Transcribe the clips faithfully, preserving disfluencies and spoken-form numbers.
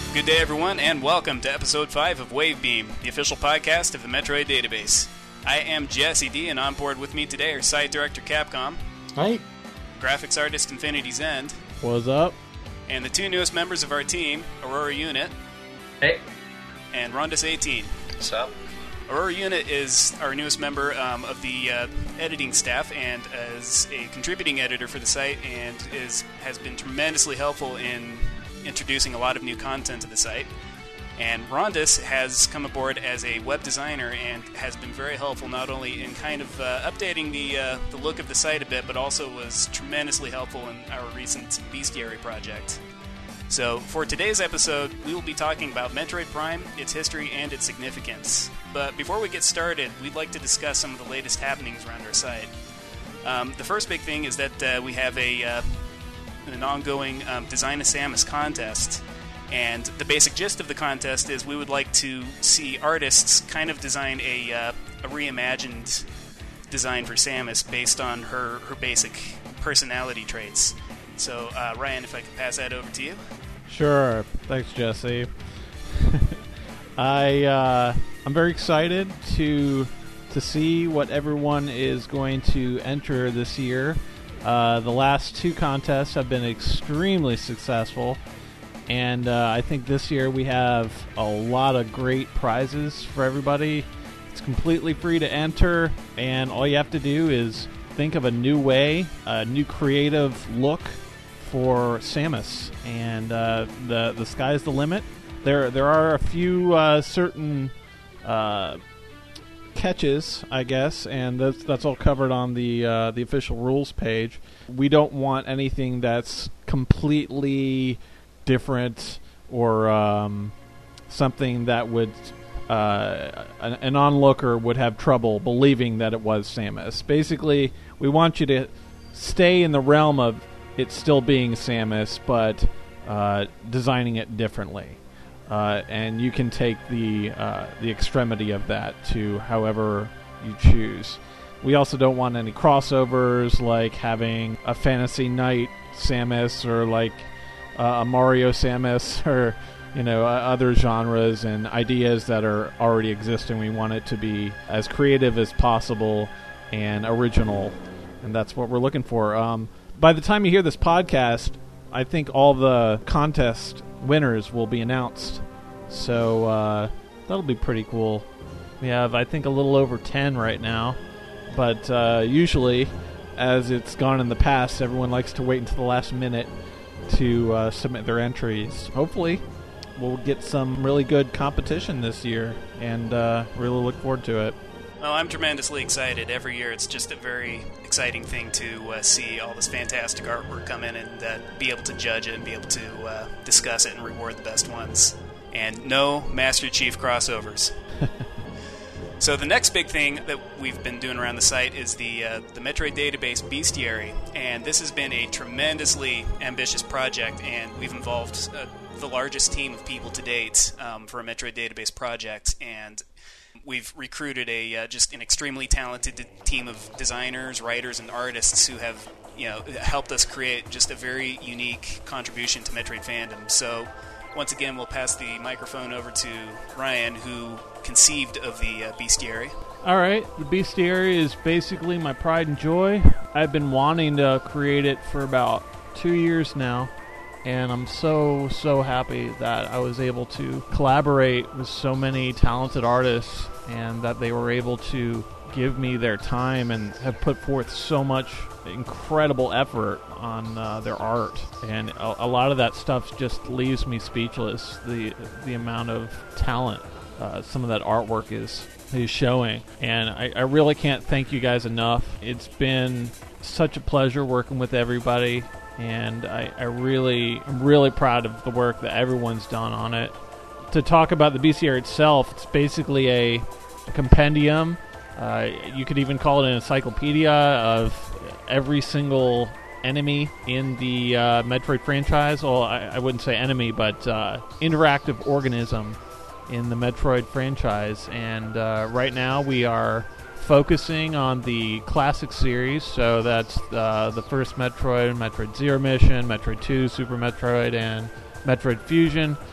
Good day, everyone, and welcome to Episode five of Wavebeam, the official podcast of the Metroid Database. I am Jesse D, and on board with me today are Site Director Capcom. Hi. Graphics Artist Infinity's End. What's up? And the two newest members of our team, Aurora Unit. Hey. And Rondus eighteen. What's up? Aurora Unit is our newest member um, of the uh, editing staff and is a contributing editor for the site and is has been tremendously helpful in introducing a lot of new content to the site. And Rondus has come aboard as a web designer and has been very helpful not only in kind of uh, updating the uh, the look of the site a bit, but also was tremendously helpful in our recent Bestiary project. So for today's episode, we will be talking about Metroid Prime, its history, and its significance. But before we get started, we'd like to discuss some of the latest happenings around our site. Um, the first big thing is that uh, we have a uh, an ongoing um, Design a Samus contest. And the basic gist of the contest is we would like to see artists kind of design a, uh, a reimagined design for Samus based on her, her basic personality traits. So, uh, Ryan, if I could pass that over to you. Sure. Thanks, Jesse. I, uh, I'm very excited to to see what everyone is going to enter this year. Uh, the last two contests have been extremely successful, and uh, I think this year we have a lot of great prizes for everybody. It's completely free to enter, and all you have to do is think of a new way, a new creative look for Samus, and uh, the the sky's the limit. There there are a few uh, certain uh, catches, I guess, and that's that's all covered on the uh, the official rules page. We don't want anything that's completely different or um, something that would uh, an, an onlooker would have trouble believing that it was Samus. Basically, we want you to stay in the realm of it still being Samus, but uh, designing it differently. Uh, and you can take the uh, the extremity of that to however you choose. We also don't want any crossovers, like having a Fantasy Knight Samus or like uh, a Mario Samus, or you know uh, other genres and ideas that are already existing. We want it to be as creative as possible and original, and that's what we're looking for. Um, by the time you hear this podcast, I think all the contest winners will be announced, so uh, that'll be pretty cool. We have, I think, a little over ten right now, but uh, usually, as it's gone in the past, everyone likes to wait until the last minute to uh, submit their entries. Hopefully, we'll get some really good competition this year, and uh, really look forward to it. Well, I'm tremendously excited. Every year it's just a very exciting thing to uh, see all this fantastic artwork come in and uh, be able to judge it and be able to uh, discuss it and reward the best ones. And no Master Chief crossovers. So the next big thing that we've been doing around the site is the uh, the Metroid Database Bestiary. And this has been a tremendously ambitious project, and we've involved uh, the largest team of people to date um, for a Metroid Database project. And we've recruited a uh, just an extremely talented team of designers, writers, and artists who have, you know, helped us create just a very unique contribution to Metroid fandom. So, once again, we'll pass the microphone over to Ryan, who conceived of the uh, Bestiary. All right, the Bestiary is basically my pride and joy. I've been wanting to create it for about two years now, and I'm so, so happy that I was able to collaborate with so many talented artists and that they were able to give me their time and have put forth so much incredible effort on uh, their art. And a, a lot of that stuff just leaves me speechless, the the amount of talent uh, some of that artwork is, is showing. And I, I really can't thank you guys enough. It's been such a pleasure working with everybody. And I, I really, I'm really proud of the work that everyone's done on it. To talk about the Bestiary itself, it's basically a, a compendium. Uh, you could even call it an encyclopedia of every single enemy in the uh, Metroid franchise. Well, I, I wouldn't say enemy, but uh, interactive organism in the Metroid franchise. And uh, right now we are focusing on the classic series, so that's uh, the first Metroid, Metroid Zero Mission, Metroid two, Super Metroid, and Metroid Fusion.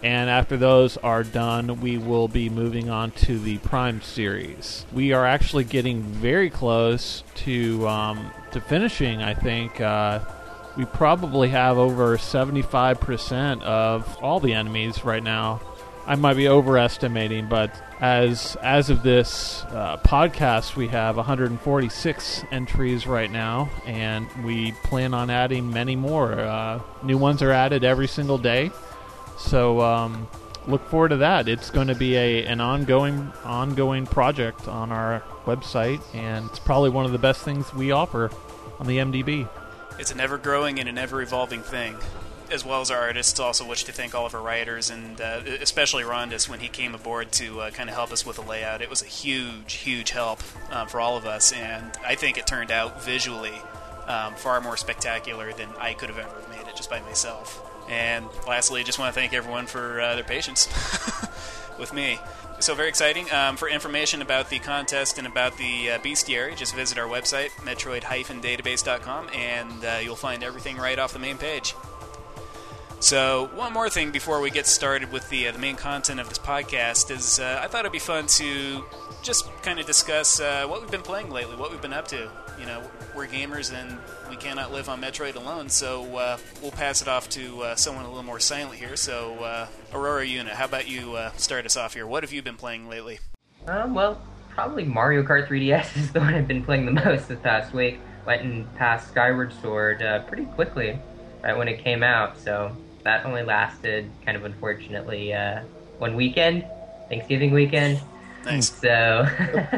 And after those are done, we will be moving on to the Prime series. We are actually getting very close to um, to finishing, I think. Uh, we probably have over seventy-five percent of all the enemies right now. I might be overestimating, but as as of this uh, podcast, we have one hundred forty-six entries right now, and we plan on adding many more. Uh, new ones are added every single day. So um, look forward to that. It's going to be a an ongoing ongoing project on our website, and it's probably one of the best things we offer on the M D B. It's an ever-growing and an ever-evolving thing, as well as our artists. Also wish to thank all of our writers, and uh, especially Rondus when he came aboard to uh, kind of help us with the layout. It was a huge, huge help um, for all of us, and I think it turned out visually um, far more spectacular than I could have ever made it just by myself. And lastly, I just want to thank everyone for uh, their patience with me. So very exciting. Um, for information about the contest and about the uh, bestiary, just visit our website, metroid dash database dot com, and uh, you'll find everything right off the main page. So one more thing before we get started with the, uh, the main content of this podcast is uh, I thought it'd be fun to just kind of discuss uh, what we've been playing lately, what we've been up to. You know, we're gamers and we cannot live on Metroid alone, so uh, we'll pass it off to uh, someone a little more silent here. So, uh, Aurora Yuna, how about you uh, start us off here? What have you been playing lately? Um, well, probably Mario Kart three D S is the one I've been playing the most this past week. Went and passed Skyward Sword uh, pretty quickly right when it came out, so that only lasted, kind of unfortunately, uh, one weekend, Thanksgiving weekend. Nice. So...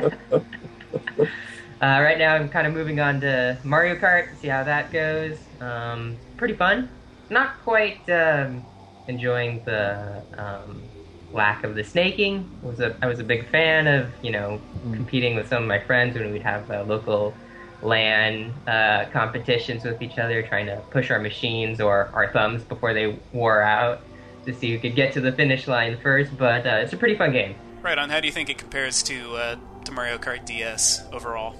Uh, right now I'm kind of moving on to Mario Kart, see how that goes. Um, pretty fun. Not quite um, enjoying the um, lack of the snaking. Was a, I was a big fan of, you know, mm. competing with some of my friends when we'd have uh, local LAN uh, competitions with each other, trying to push our machines or our thumbs before they wore out to see who could get to the finish line first, but uh, it's a pretty fun game. Right on. How do you think it compares to, uh, to Mario Kart D S overall?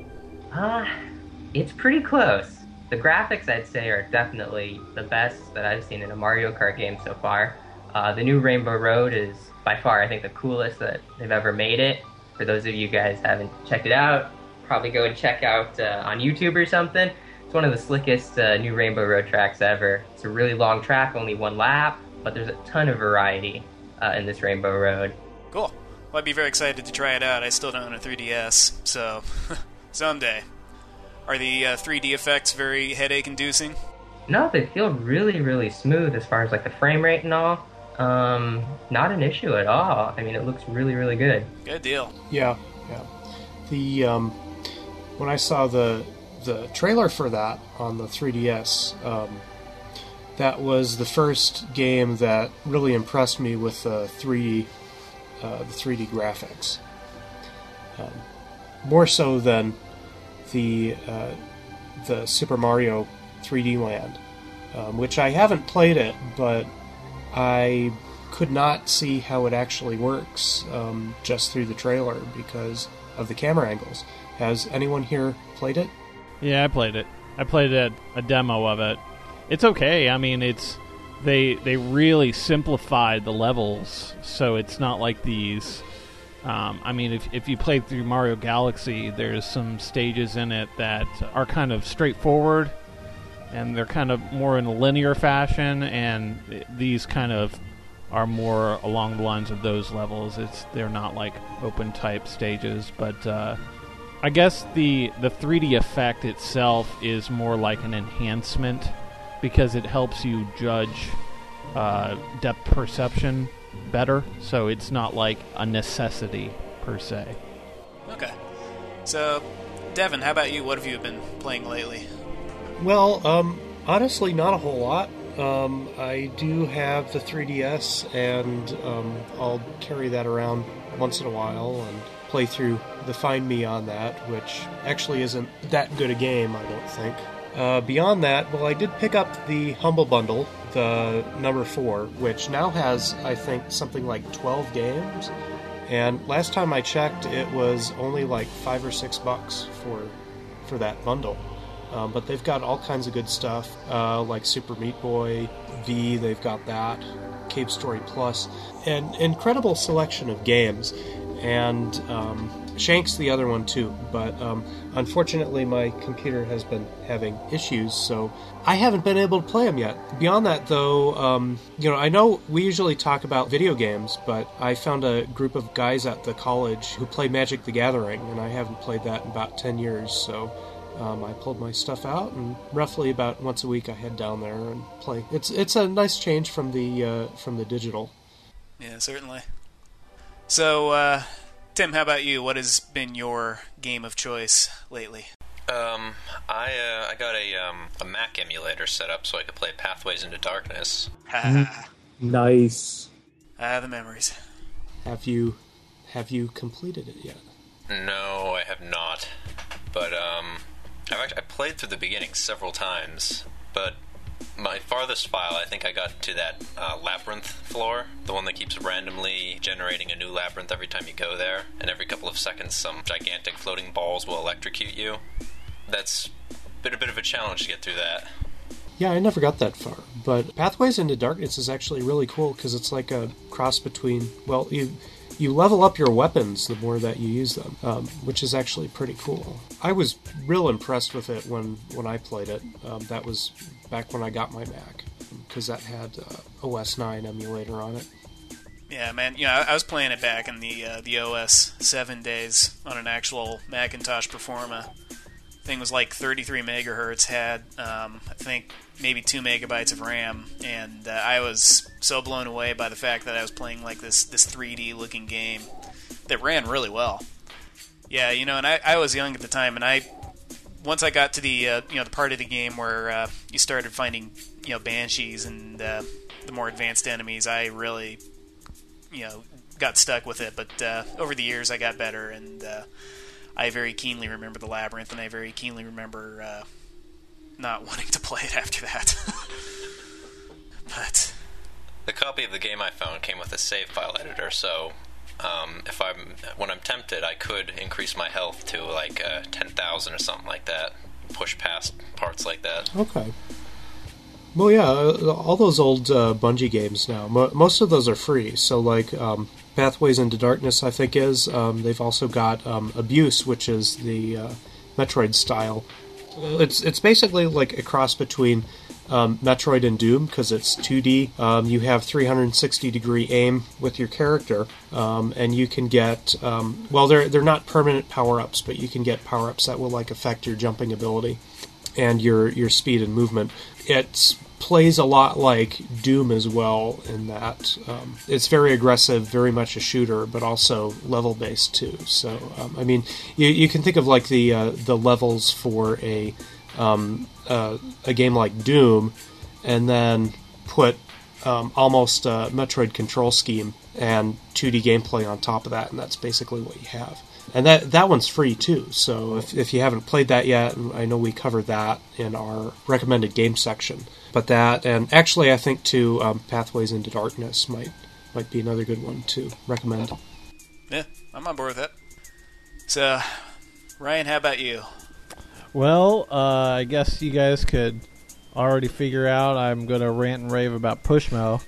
Uh, it's pretty close. The graphics, I'd say, are definitely the best that I've seen in a Mario Kart game so far. Uh, the new Rainbow Road is, by far, I think, the coolest that they've ever made it. For those of you guys who haven't checked it out, probably go and check out uh, on YouTube or something. It's one of the slickest uh, new Rainbow Road tracks ever. It's a really long track, only one lap, but there's a ton of variety uh, in this Rainbow Road. Cool. Well, I'd be very excited to try it out. I still don't own a three D S, so... someday. Are the uh, three D effects very headache-inducing? No, they feel really, really smooth as far as like the frame rate and all. Um, not an issue at all. I mean, it looks really, really good. Good deal. Yeah, yeah. The um, when I saw the the trailer for that on the three D S, um, that was the first game that really impressed me with the three D uh, the three D graphics. Um, more so than the uh, the Super Mario three D Land, um, which I haven't played it, but I could not see how it actually works um, just through the trailer because of the camera angles. Has anyone here played it? Yeah, I played it. I played it, a demo of it. It's okay. I mean, it's they they really simplified the levels, so it's not like these. Um, I mean, if if you played through Mario Galaxy, there's some stages in it that are kind of straightforward, and they're kind of more in a linear fashion, and these kind of are more along the lines of those levels. It's they're not like open type stages, but uh, I guess the the three D effect itself is more like an enhancement because it helps you judge uh, depth perception better, so it's not like a necessity per se. Okay. So, Devin, how about you? What have you been playing lately? Well, um, honestly, not a whole lot. Um, I do have the three D S, and um, I'll carry that around once in a while and play through the Find Me on that, which actually isn't that good a game, I don't think. Uh, beyond that, well, I did pick up the Humble Bundle, the number four, which now has, I think, something like twelve games. And last time I checked, it was only like five or six bucks for for that bundle. Um, but they've got all kinds of good stuff, uh, like Super Meat Boy V, they've got that. Cave Story Plus. An incredible selection of games, and um, Shank's the other one too, but um, unfortunately my computer has been having issues, so I haven't been able to play them yet. Beyond that, though, um, you know, I know we usually talk about video games, but I found a group of guys at the college who play Magic the Gathering, and I haven't played that in about ten years, so um, I pulled my stuff out, and roughly about once a week I head down there and play. It's it's a nice change from the uh, from the digital. Yeah, certainly. So, uh, Tim, how about you? What has been your game of choice lately? Um, I uh, I got a um a Mac emulator set up so I could play Pathways into Darkness. Ha Nice. Ah, the memories. Have you have you completed it yet? No, I have not. But um, I've actually I played through the beginning several times. But my farthest file, I think I got to that uh, labyrinth floor, the one that keeps randomly generating a new labyrinth every time you go there, and every couple of seconds some gigantic floating balls will electrocute you. That's been a bit of a challenge to get through that. Yeah, I never got that far, but Pathways into Darkness is actually really cool because it's like a cross between, well, you you level up your weapons the more that you use them, um, which is actually pretty cool. I was real impressed with it when, when I played it. Um, that was back when I got my Mac, because that had uh, O S nine emulator on it. Yeah, man. You know, I, I was playing it back in the uh, the O S seven days on an actual Macintosh Performa. Thing was like thirty-three megahertz, had um, I think maybe two megabytes of RAM, and uh, I was so blown away by the fact that I was playing like this this three D looking game that ran really well. Yeah, you know, and I, I was young at the time, and I once I got to the uh, you know the part of the game where uh, you started finding you know banshees and uh, the more advanced enemies, I really you know got stuck with it. But uh, over the years, I got better, and uh, I very keenly remember the labyrinth, and I very keenly remember uh, not wanting to play it after that. But the copy of the game I found came with a save file editor, so um, if I'm when I'm tempted, I could increase my health to like uh, ten thousand or something like that, push past parts like that. Okay. Well, yeah, all those old uh, Bungie games now, mo- most of those are free. So, like, um, Pathways into Darkness, I think, is. Um, they've also got um, Abuse, which is the uh, Metroid style. It's it's basically like a cross between um, Metroid and Doom, because it's two D. Um, you have three hundred sixty degree aim with your character, um, and you can get, um, well, they're, they're not permanent power-ups, but you can get power-ups that will, like, affect your jumping ability and your, your speed and movement. It's plays a lot like Doom as well in that um, it's very aggressive, very much a shooter, but also level-based too. So, um, I mean, you, you can think of like the uh, the levels for a um, uh, a game like Doom, and then put um, almost a Metroid control scheme and two D gameplay on top of that, and that's basically what you have. And that that one's free too, so if, if you haven't played that yet, and I know we covered that in our recommended game section, but that, and actually I think too, um, Pathways into Darkness might might be another good one to recommend. yeah, I'm on board with that. So, Ryan, how about you? Well, uh, I guess you guys could already figure out I'm going to rant and rave about Pushmo.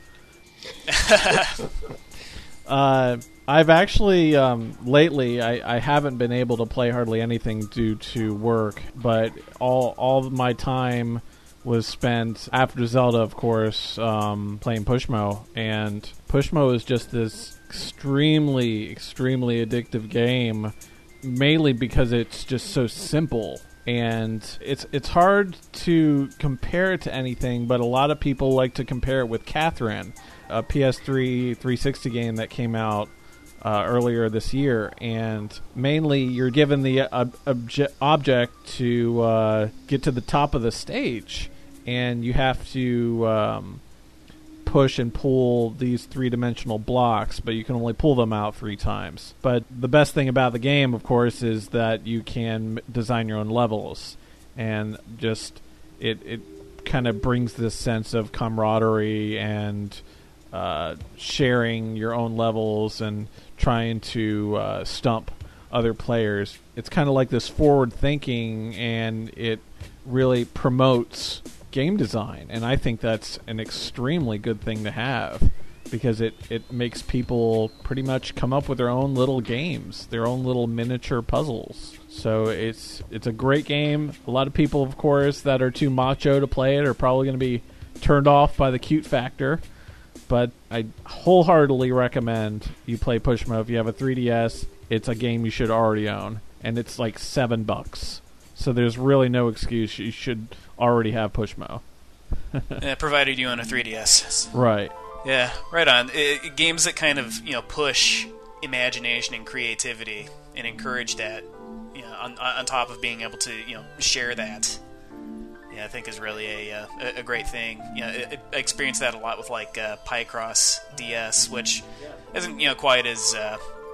uh... I've actually, um, lately, I, I haven't been able to play hardly anything due to work, but all all of my time was spent, after Zelda, of course, um, playing Pushmo, and Pushmo is just this extremely, extremely addictive game, mainly because it's just so simple, and it's it's hard to compare it to anything, but a lot of people like to compare it with Catherine, a P S three three sixty game that came out Uh, earlier this year, and mainly you're given the uh, obje- object to uh, get to the top of the stage, and you have to um, push and pull these three-dimensional blocks, but you can only pull them out three times. But the best thing about the game, of course, is that you can design your own levels, and just it, it kind of brings this sense of camaraderie and uh, sharing your own levels and trying to uh, stump other players. It's kind of like this forward thinking, and it really promotes game design, and I think that's an extremely good thing to have. because it, it makes people pretty much come up with their own little games, their own little miniature puzzles. So it's it's a great game. A lot of people, of course, that are too macho to play it are probably going to be turned off by the cute factor. But I wholeheartedly recommend you play Pushmo if you have a three D S. It's a game you should already own, and it's like seven bucks. So there's really no excuse. You should already have Pushmo. Yeah, provided you own a three D S. Right. Yeah, right on. It, games that kind of, you know, push imagination and creativity and encourage that, you know, on, on top of being able to, you know, share that. Yeah, I think is really a uh, a great thing. You know, it, it, I experienced that a lot with like uh, Picross D S, which isn't, you know, quite as uh,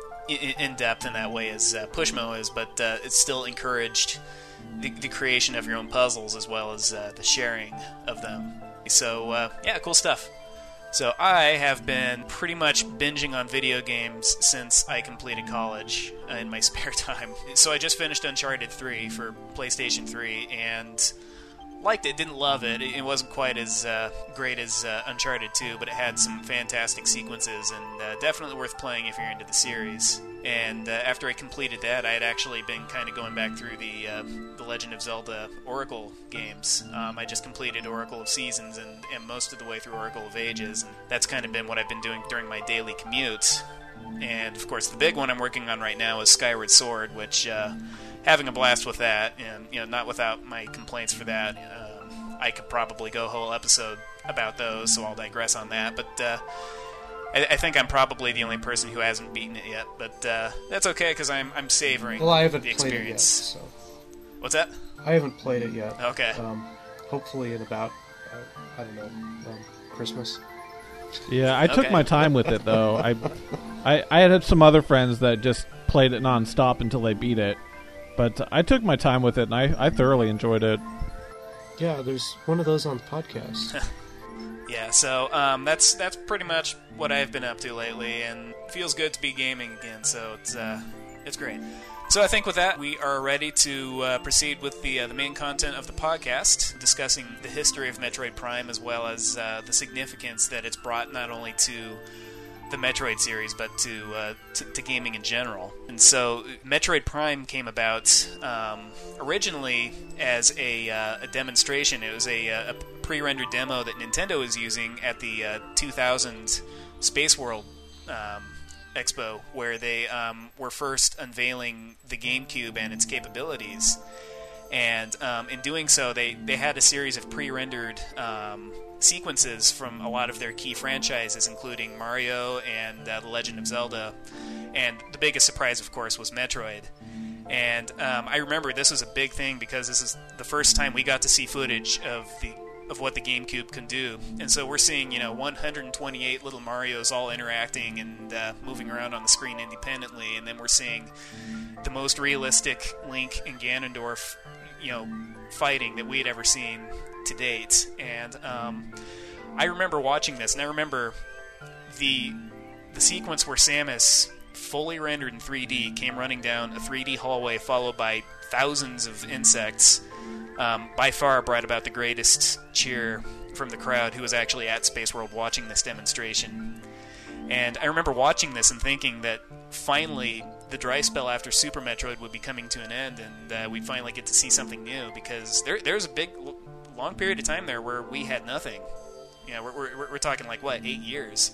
in depth in that way as uh, Pushmo is, but uh, it's still encouraged the, the creation of your own puzzles as well as uh, the sharing of them. So uh, yeah, cool stuff. So I have been pretty much binging on video games since I completed college in my spare time. So I just finished Uncharted three for PlayStation three and liked it, didn't love it. It wasn't quite as uh, great as uh, Uncharted two, but it had some fantastic sequences and uh, definitely worth playing if you're into the series. And uh, after I completed that, I had actually been kind of going back through the uh, the Legend of Zelda Oracle games. Um, I just completed Oracle of Seasons and, and most of the way through Oracle of Ages, and that's kind of been what I've been doing during my daily commute. And of course, the big one I'm working on right now is Skyward Sword, which uh, having a blast with that, and you know, not without my complaints for that. Um, I could probably go a whole episode about those, so I'll digress on that. But uh, I, I think I'm probably the only person who hasn't beaten it yet, but uh, that's okay because I'm I'm savoring well, I haven't the played experience. it yet, so. What's that? I haven't played it yet. Okay. Um, hopefully in about uh, I don't know um, Christmas. Yeah, I took Okay. my time with it though. I, I I had some other friends that just played it nonstop until they beat it, but I took my time with it and I, I thoroughly enjoyed it. Yeah, there's one of those on the podcast. Yeah, so um, that's that's pretty much what I've been up to lately, and it feels good to be gaming again. So it's uh, it's great. So I think with that, we are ready to uh, proceed with the uh, the main content of the podcast, discussing the history of Metroid Prime as well as uh, the significance that it's brought not only to the Metroid series, but to, uh, to to gaming in general. And so, Metroid Prime came about um, originally as a, uh, a demonstration. It was a, a pre-rendered demo that Nintendo was using at the uh, two thousand Space World um, Expo, where they um, were first unveiling the GameCube and its capabilities. And um, in doing so, they, they had a series of pre-rendered um, sequences from a lot of their key franchises, including Mario and uh, The Legend of Zelda. And the biggest surprise, of course, was Metroid. And um, I remember this was a big thing because this is the first time we got to see footage of the of what the GameCube can do. And so we're seeing, you know, one hundred twenty-eight little Marios all interacting and uh, moving around on the screen independently. And then we're seeing the most realistic Link and Ganondorf, you know, fighting that we had ever seen to date. And um, I remember watching this, and I remember the the sequence where Samus, fully rendered in three D, came running down a three D hallway followed by thousands of insects. Um, by far brought about the greatest cheer from the crowd who was actually at Space World watching this demonstration. And I remember watching this and thinking that finally the dry spell after Super Metroid would be coming to an end, and uh, we'd finally get to see something new, because there there's a big, long period of time there where we had nothing. You know, we're, we're, we're talking like, what, eight years?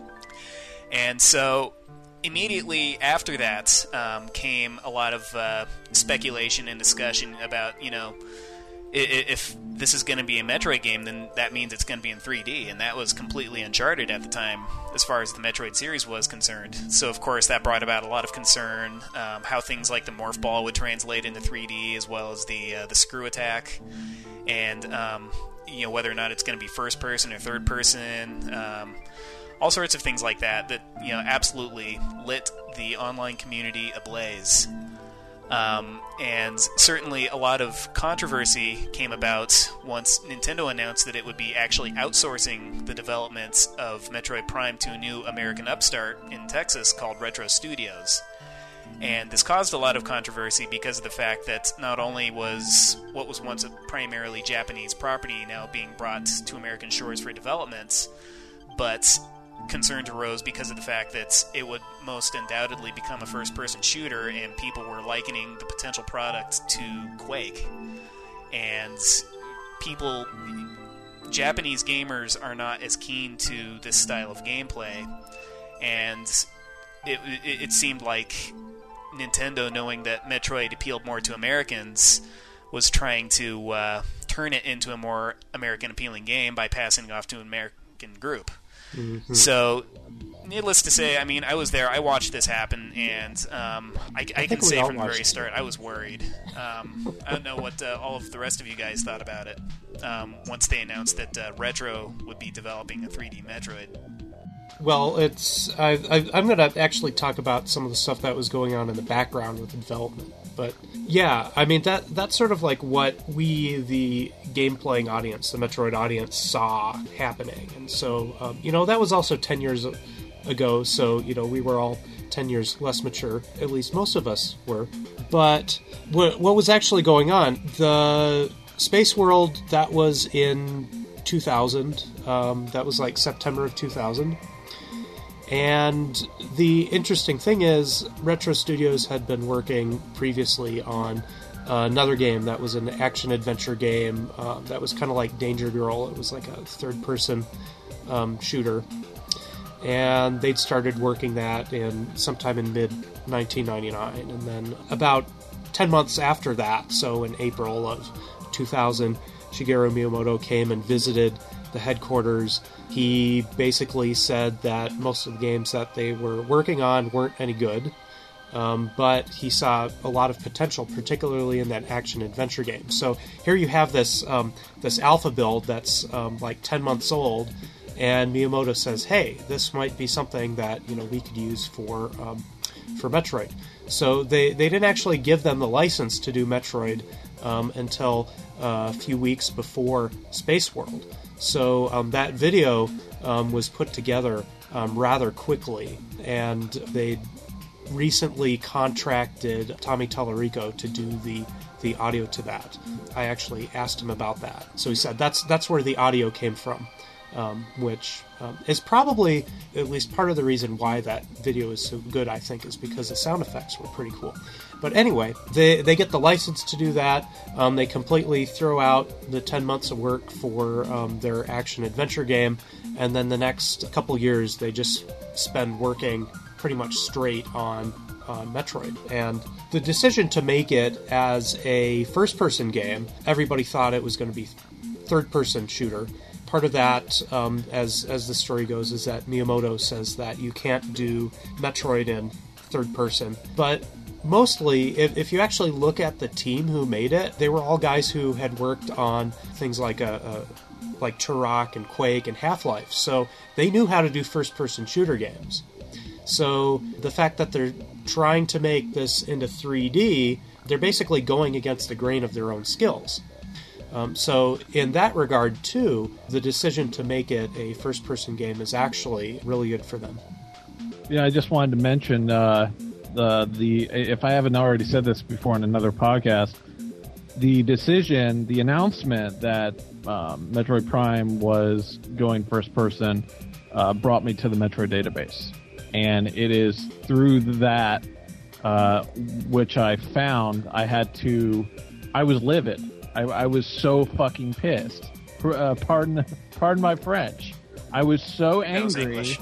And so immediately after that um, came a lot of uh, speculation and discussion about, you know, if this is going to be a Metroid game, then that means it's going to be in three D, and that was completely uncharted at the time as far as the Metroid series was concerned. So, of course, that brought about a lot of concern, um, how things like the Morph Ball would translate into three D, as well as the uh, the Screw Attack, and um, you know, whether or not it's going to be first person or third person, um, all sorts of things like that that, you know, absolutely lit the online community ablaze. Um, and certainly a lot of controversy came about once Nintendo announced that it would be actually outsourcing the development of Metroid Prime to a new American upstart in Texas called Retro Studios. And this caused a lot of controversy because of the fact that not only was what was once a primarily Japanese property now being brought to American shores for development, but concerns arose because of the fact that it would most undoubtedly become a first-person shooter, and people were likening the potential product to Quake. And people, Japanese gamers are not as keen to this style of gameplay, and it, it, it seemed like Nintendo, knowing that Metroid appealed more to Americans, was trying to uh, turn it into a more American-appealing game by passing it off to an American group. Mm-hmm. So, needless to say, I mean, I was there, I watched this happen, and um, I, I, I can say from the very start, I was worried. Um, I don't know what uh, all of the rest of you guys thought about it um, once they announced that uh, Retro would be developing a three D Metroid. Well, it's I, I, I'm going to actually talk about some of the stuff that was going on in the background with the development. But yeah, I mean, that that's sort of like what we, the game-playing audience, the Metroid audience, saw happening. And so, um, you know, that was also ten years ago, so, you know, we were all ten years less mature, at least most of us were. But what, what was actually going on, the Space World, that was in two thousand, um, that was like September of two thousand. And the interesting thing is, Retro Studios had been working previously on uh, another game that was an action-adventure game uh, that was kind of like Danger Girl. It was like a third-person um, shooter. And they'd started working that in sometime in mid nineteen ninety-nine. And then about ten months after that, so in April of two thousand, Shigeru Miyamoto came and visited the headquarters. He basically said that most of the games that they were working on weren't any good, um, but he saw a lot of potential, particularly in that action-adventure game. So here you have this um, this alpha build that's um, like ten months old, and Miyamoto says, "Hey, this might be something that you know we could use for um, for Metroid." So they they didn't actually give them the license to do Metroid um, until uh, a few weeks before Space World. So um, that video um, was put together um, rather quickly, and they recently contracted Tommy Tallarico to do the, the audio to that. I actually asked him about that. So he said that's that's where the audio came from, um, which um, is probably at least part of the reason why that video is so good, I think, is because the sound effects were pretty cool. But anyway, they they get the license to do that. Um, they completely throw out the ten months of work for um, their action-adventure game, and then the next couple years they just spend working pretty much straight on uh, Metroid. And the decision to make it as a first-person game, everybody thought it was going to be third-person shooter. Part of that, um, as as the story goes, is that Miyamoto says that you can't do Metroid in third person, but mostly, if, if you actually look at the team who made it, they were all guys who had worked on things like a, a like Turok and Quake and Half-Life, so they knew how to do first-person shooter games. So the fact that they're trying to make this into three D, they're basically going against the grain of their own skills. Um, so in that regard, too, the decision to make it a first-person game is actually really good for them. Yeah, I just wanted to mention uh, the the if I haven't already said this before in another podcast, the decision, the announcement that um, Metroid Prime was going first-person uh, brought me to the Metroid database, and it is through that uh, which I found I had to. I was livid. I, I was so fucking pissed. Uh, pardon, pardon my French. I was so angry.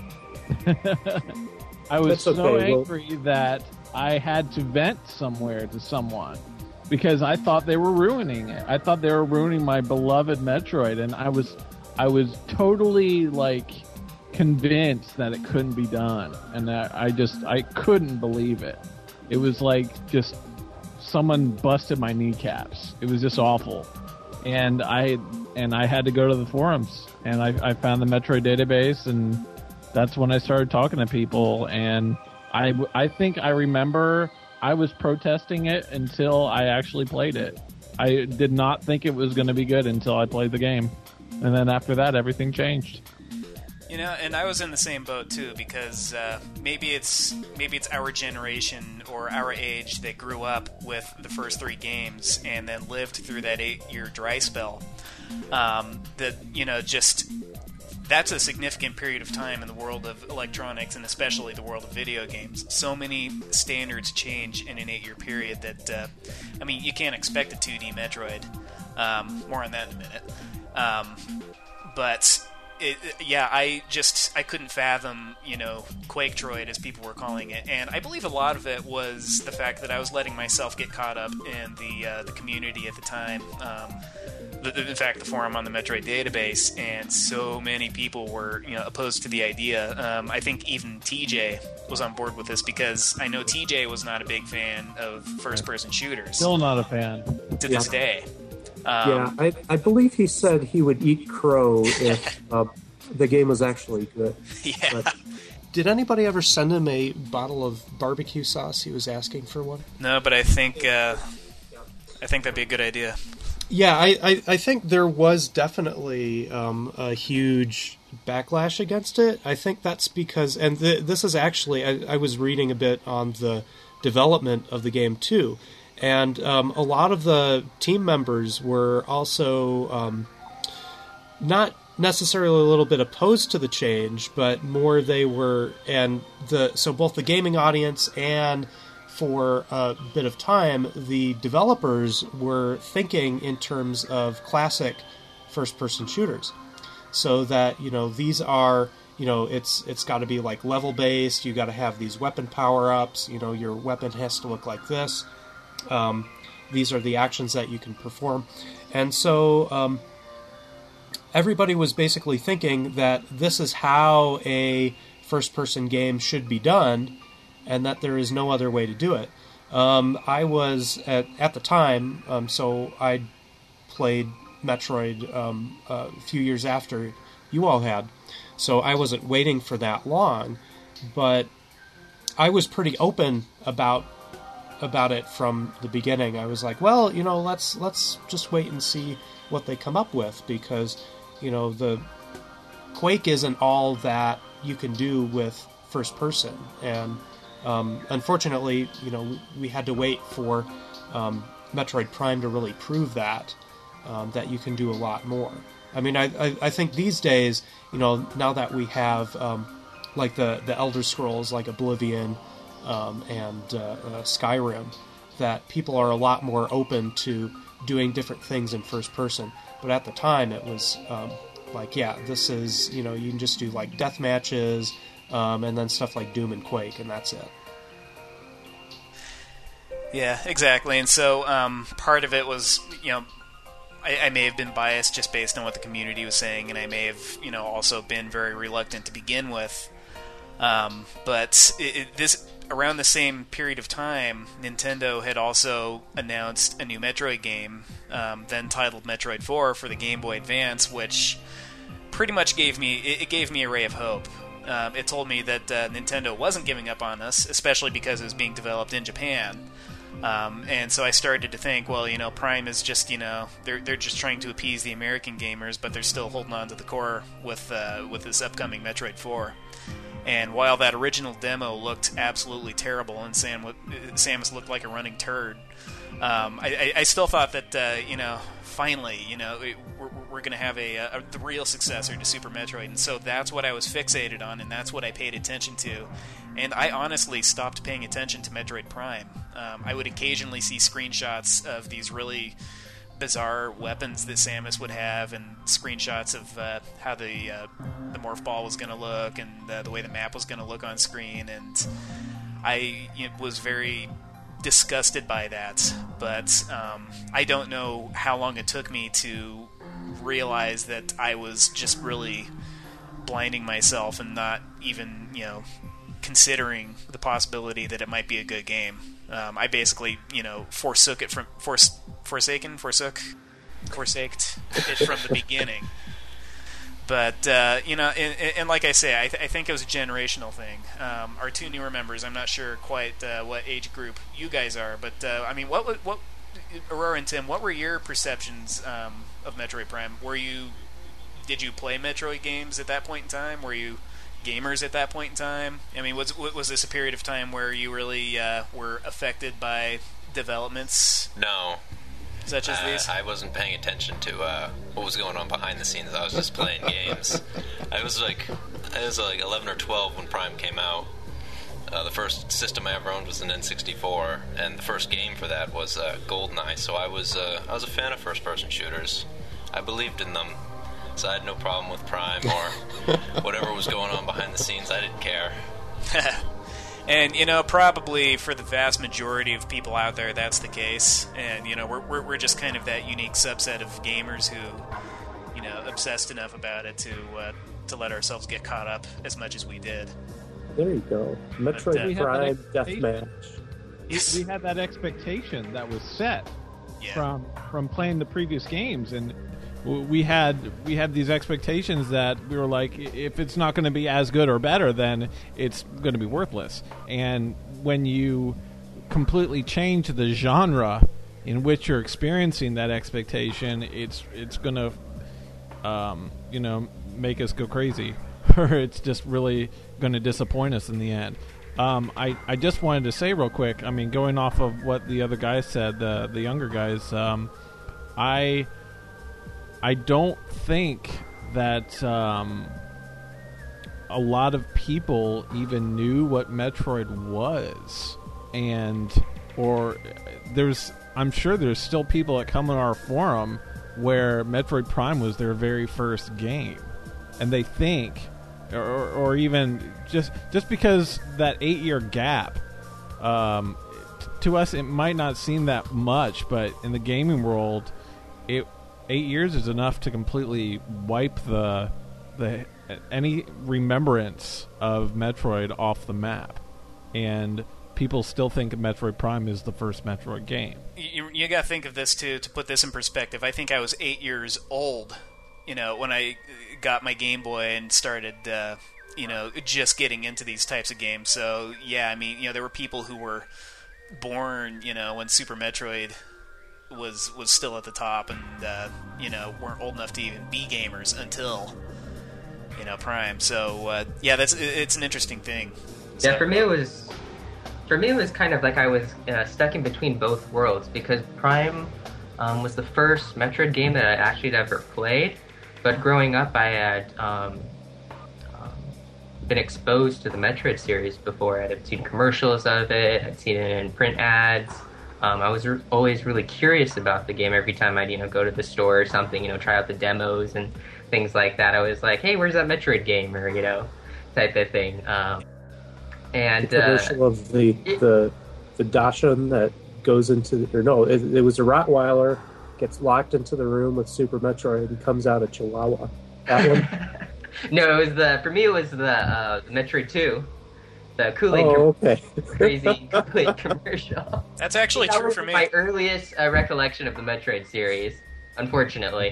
I was That's so okay. angry well, that I had to vent somewhere to someone because I thought they were ruining it. I thought they were ruining my beloved Metroid, and I was, I was totally like convinced that it couldn't be done, and that I just I couldn't believe it. It was like just. Someone busted my kneecaps. It was just awful, and I and I had to go to the forums, and I, I found the Metroid database, and that's when I started talking to people. And I I think I remember I was protesting it until I actually played it. I did not think it was going to be good until I played the game, and then after that, everything changed. You know, and I was in the same boat too, because uh, maybe it's maybe it's our generation or our age that grew up with the first three games and then lived through that eight-year dry spell. Um, that you know, just that's a significant period of time in the world of electronics, and especially the world of video games. So many standards change in an eight-year period that, uh, I mean, you can't expect a two D Metroid. Um, more on that in a minute. Um, but... It, yeah, I just I couldn't fathom, you know, Quaketroid as people were calling it, and I believe a lot of it was the fact that I was letting myself get caught up in the uh, the community at the time. Um, the, in fact, the forum on the Metroid database, and so many people were, you know, opposed to the idea. Um, I think even T J was on board with this because I know T J was not a big fan of first-person shooters. Still not a fan to yeah. this day. Um, yeah, I, I believe he said he would eat crow if uh, the game was actually good. Yeah. But, Did anybody ever send him a bottle of barbecue sauce? He was asking for one. No, but I think uh, I think that'd be a good idea. Yeah, I, I, I think there was definitely um, a huge backlash against it. I think that's because, and th- this is actually, I, I was reading a bit on the development of the game too. And um, a lot of the team members were also um, not necessarily a little bit opposed to the change, but more they were, and the so both the gaming audience and for a bit of time, the developers were thinking in terms of classic first-person shooters. So that, you know, these are, you know, it's it's got to be like level-based, you got to have these weapon power-ups, you know, your weapon has to look like this. Um, these are the actions that you can perform. And so um, everybody was basically thinking that this is how a first-person game should be done, and that there is no other way to do it. Um, I was, at, at the time, um, so I played Metroid um, a few years after you all had, so I wasn't waiting for that long, but I was pretty open about about it from the beginning. I was like, well, you know, let's let's just wait and see what they come up with, because, you know, the Quake isn't all that you can do with first person, and um, unfortunately, you know, we, we had to wait for um, Metroid Prime to really prove that um, that you can do a lot more. I mean, I, I I think these days, you know, now that we have um, like the the Elder Scrolls, like Oblivion, Um, and uh, uh, Skyrim, that people are a lot more open to doing different things in first person. But at the time, it was um, like, yeah, this is, you know, you can just do like death matches, um, and then stuff like Doom and Quake, and that's it. Yeah, exactly. And so um, part of it was, you know, I, I may have been biased just based on what the community was saying, and I may have, you know, also been very reluctant to begin with. Um, but it, it, this around the same period of time, Nintendo had also announced a new Metroid game, um, then titled Metroid four for the Game Boy Advance, which pretty much gave me it, it gave me a ray of hope. Um, it told me that uh, Nintendo wasn't giving up on us, especially because it was being developed in Japan. Um, and so I started to think, well, you know, Prime is just, you know, they're they're just trying to appease the American gamers, but they're still holding on to the core with uh, with this upcoming Metroid four. And while that original demo looked absolutely terrible and Sam, Samus looked like a running turd, um, I, I, I still thought that, uh, you know, finally, you know, it, we're, we're going to have a, a the real successor to Super Metroid. And so that's what I was fixated on, and that's what I paid attention to. And I honestly stopped paying attention to Metroid Prime. Um, I would occasionally see screenshots of these really bizarre weapons that Samus would have, and screenshots of uh, how the uh, the morph ball was going to look, and uh, the way the map was going to look on screen, and I you know, was very disgusted by that. But um, I don't know how long it took me to realize that I was just really blinding myself and not even, you know, considering the possibility that it might be a good game. Um, I basically, you know, forsook it from fors, forsaken, forsook, forsaked it from the beginning. But uh, you know, and, and like I say, I, th- I think it was a generational thing. Um, our two newer members, I'm not sure quite uh, what age group you guys are, but uh, I mean, what what, what Aurora and Tim, what were your perceptions um, of Metroid Prime? Were you did you play Metroid games at that point in time? Were you gamers at that point in time? I mean, was was this a period of time where you really uh, were affected by developments? No, such as uh, these? I wasn't paying attention to uh, what was going on behind the scenes. I was just playing games. I was like, I was like eleven or twelve when Prime came out. Uh, the first system I ever owned was an N sixty-four, and the first game for that was uh, GoldenEye. So I was uh, I was a fan of first-person shooters. I believed in them, so I had no problem with Prime or whatever was going on behind the scenes. I didn't care. And, you know, probably for the vast majority of people out there, that's the case. And, you know, we're we're, we're just kind of that unique subset of gamers who, you know, obsessed enough about it to uh, to let ourselves get caught up as much as we did. There you go. Metroid But, uh, Prime We Deathmatch. we had that expectation that was set Yeah. from from playing the previous games, and w- we had we had these expectations that we were like, if it's not going to be as good or better, then it's going to be worthless. And when you completely change the genre in which you're experiencing that expectation, it's it's going to um, you know make us go crazy, or it's just really going to disappoint us in the end. Um, I, I just wanted to say real quick, I mean, going off of what the other guys said, the the younger guys, um, I I don't think that um, a lot of people even knew what Metroid was, and or there's I'm sure there's still people that come on our forum where Metroid Prime was their very first game, and they think. Or, or even just just because that eight year gap, um, t- to us it might not seem that much, but in the gaming world, it eight years is enough to completely wipe the the any remembrance of Metroid off the map, and people still think Metroid Prime is the first Metroid game. You, you got to think of this too. To put this in perspective, I think I was eight years old, you know, when I got my Game Boy and started, uh, you know, just getting into these types of games. So yeah, I mean, you know, there were people who were born, you know, when Super Metroid was was still at the top, and uh, you know, weren't old enough to even be gamers until, you know, Prime. So uh, yeah, that's it's an interesting thing. So, Yeah, for me it was, for me it was kind of like I was uh, stuck in between both worlds, because Prime um, was the first Metroid game that I actually had ever played. But growing up, I had um, um, been exposed to the Metroid series before. I had seen commercials of it. I'd seen it in print ads. Um, I was re- always really curious about the game. Every time I'd, you know, go to the store or something, you know, try out the demos and things like that. I was like, hey, where's that Metroid game? Or, you know, type of thing. Um, and The commercial uh, of the it- the the Dachshund that goes into the, or no, it, it was a Rottweiler gets locked into the room with Super Metroid and comes out a Chihuahua. That one. no, it was the for me it was the uh, Metroid two, the Kool-Aid Oh, com- okay. crazy Kool-Aid commercial. that's actually that true was for me. my earliest uh, recollection of the Metroid series, unfortunately.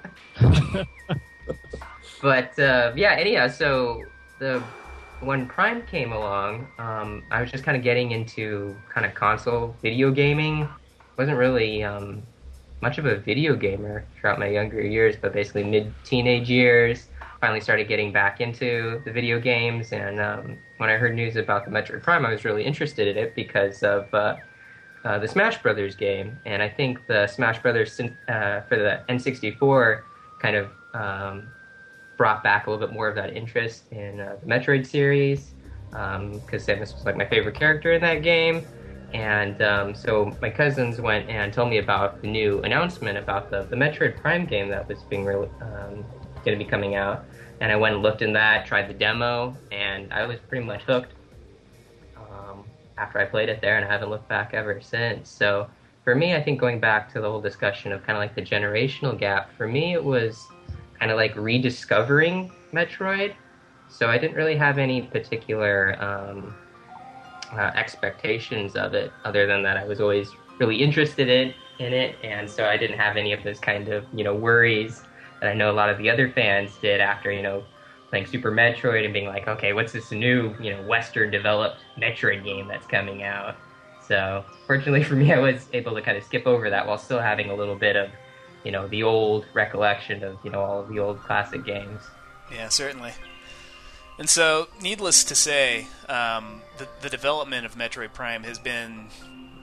But uh, yeah, anyhow, so the when Prime came along, um, I was just kind of getting into kind of console video gaming. Wasn't really um, much of a video gamer throughout my younger years, but basically mid-teenage years, finally started getting back into the video games. And um, when I heard news about the Metroid Prime, I was really interested in it because of uh, uh, the Smash Brothers game. And I think the Smash Brothers uh, for the N sixty-four kind of um, brought back a little bit more of that interest in uh, the Metroid series, because um, Samus was like my favorite character in that game. And um, so my cousins went and told me about the new announcement about the, the Metroid Prime game that was being re- um, going to be coming out. And I went and looked in that, tried the demo, and I was pretty much hooked um, after I played it there, and I haven't looked back ever since. So for me, I think going back to the whole discussion of kind of like the generational gap, for me it was kind of like rediscovering Metroid. So I didn't really have any particular um, uh, expectations of it, other than that I was always really interested in, in it, and so I didn't have any of those kind of, you know, worries that I know a lot of the other fans did after, you know, playing Super Metroid and being like, okay, what's this new, you know, Western developed Metroid game that's coming out? So fortunately for me, I was able to kind of skip over that while still having a little bit of, you know, the old recollection of, you know, all of the old classic games. Yeah, certainly. And so, needless to say, um, the, the development of Metroid Prime has been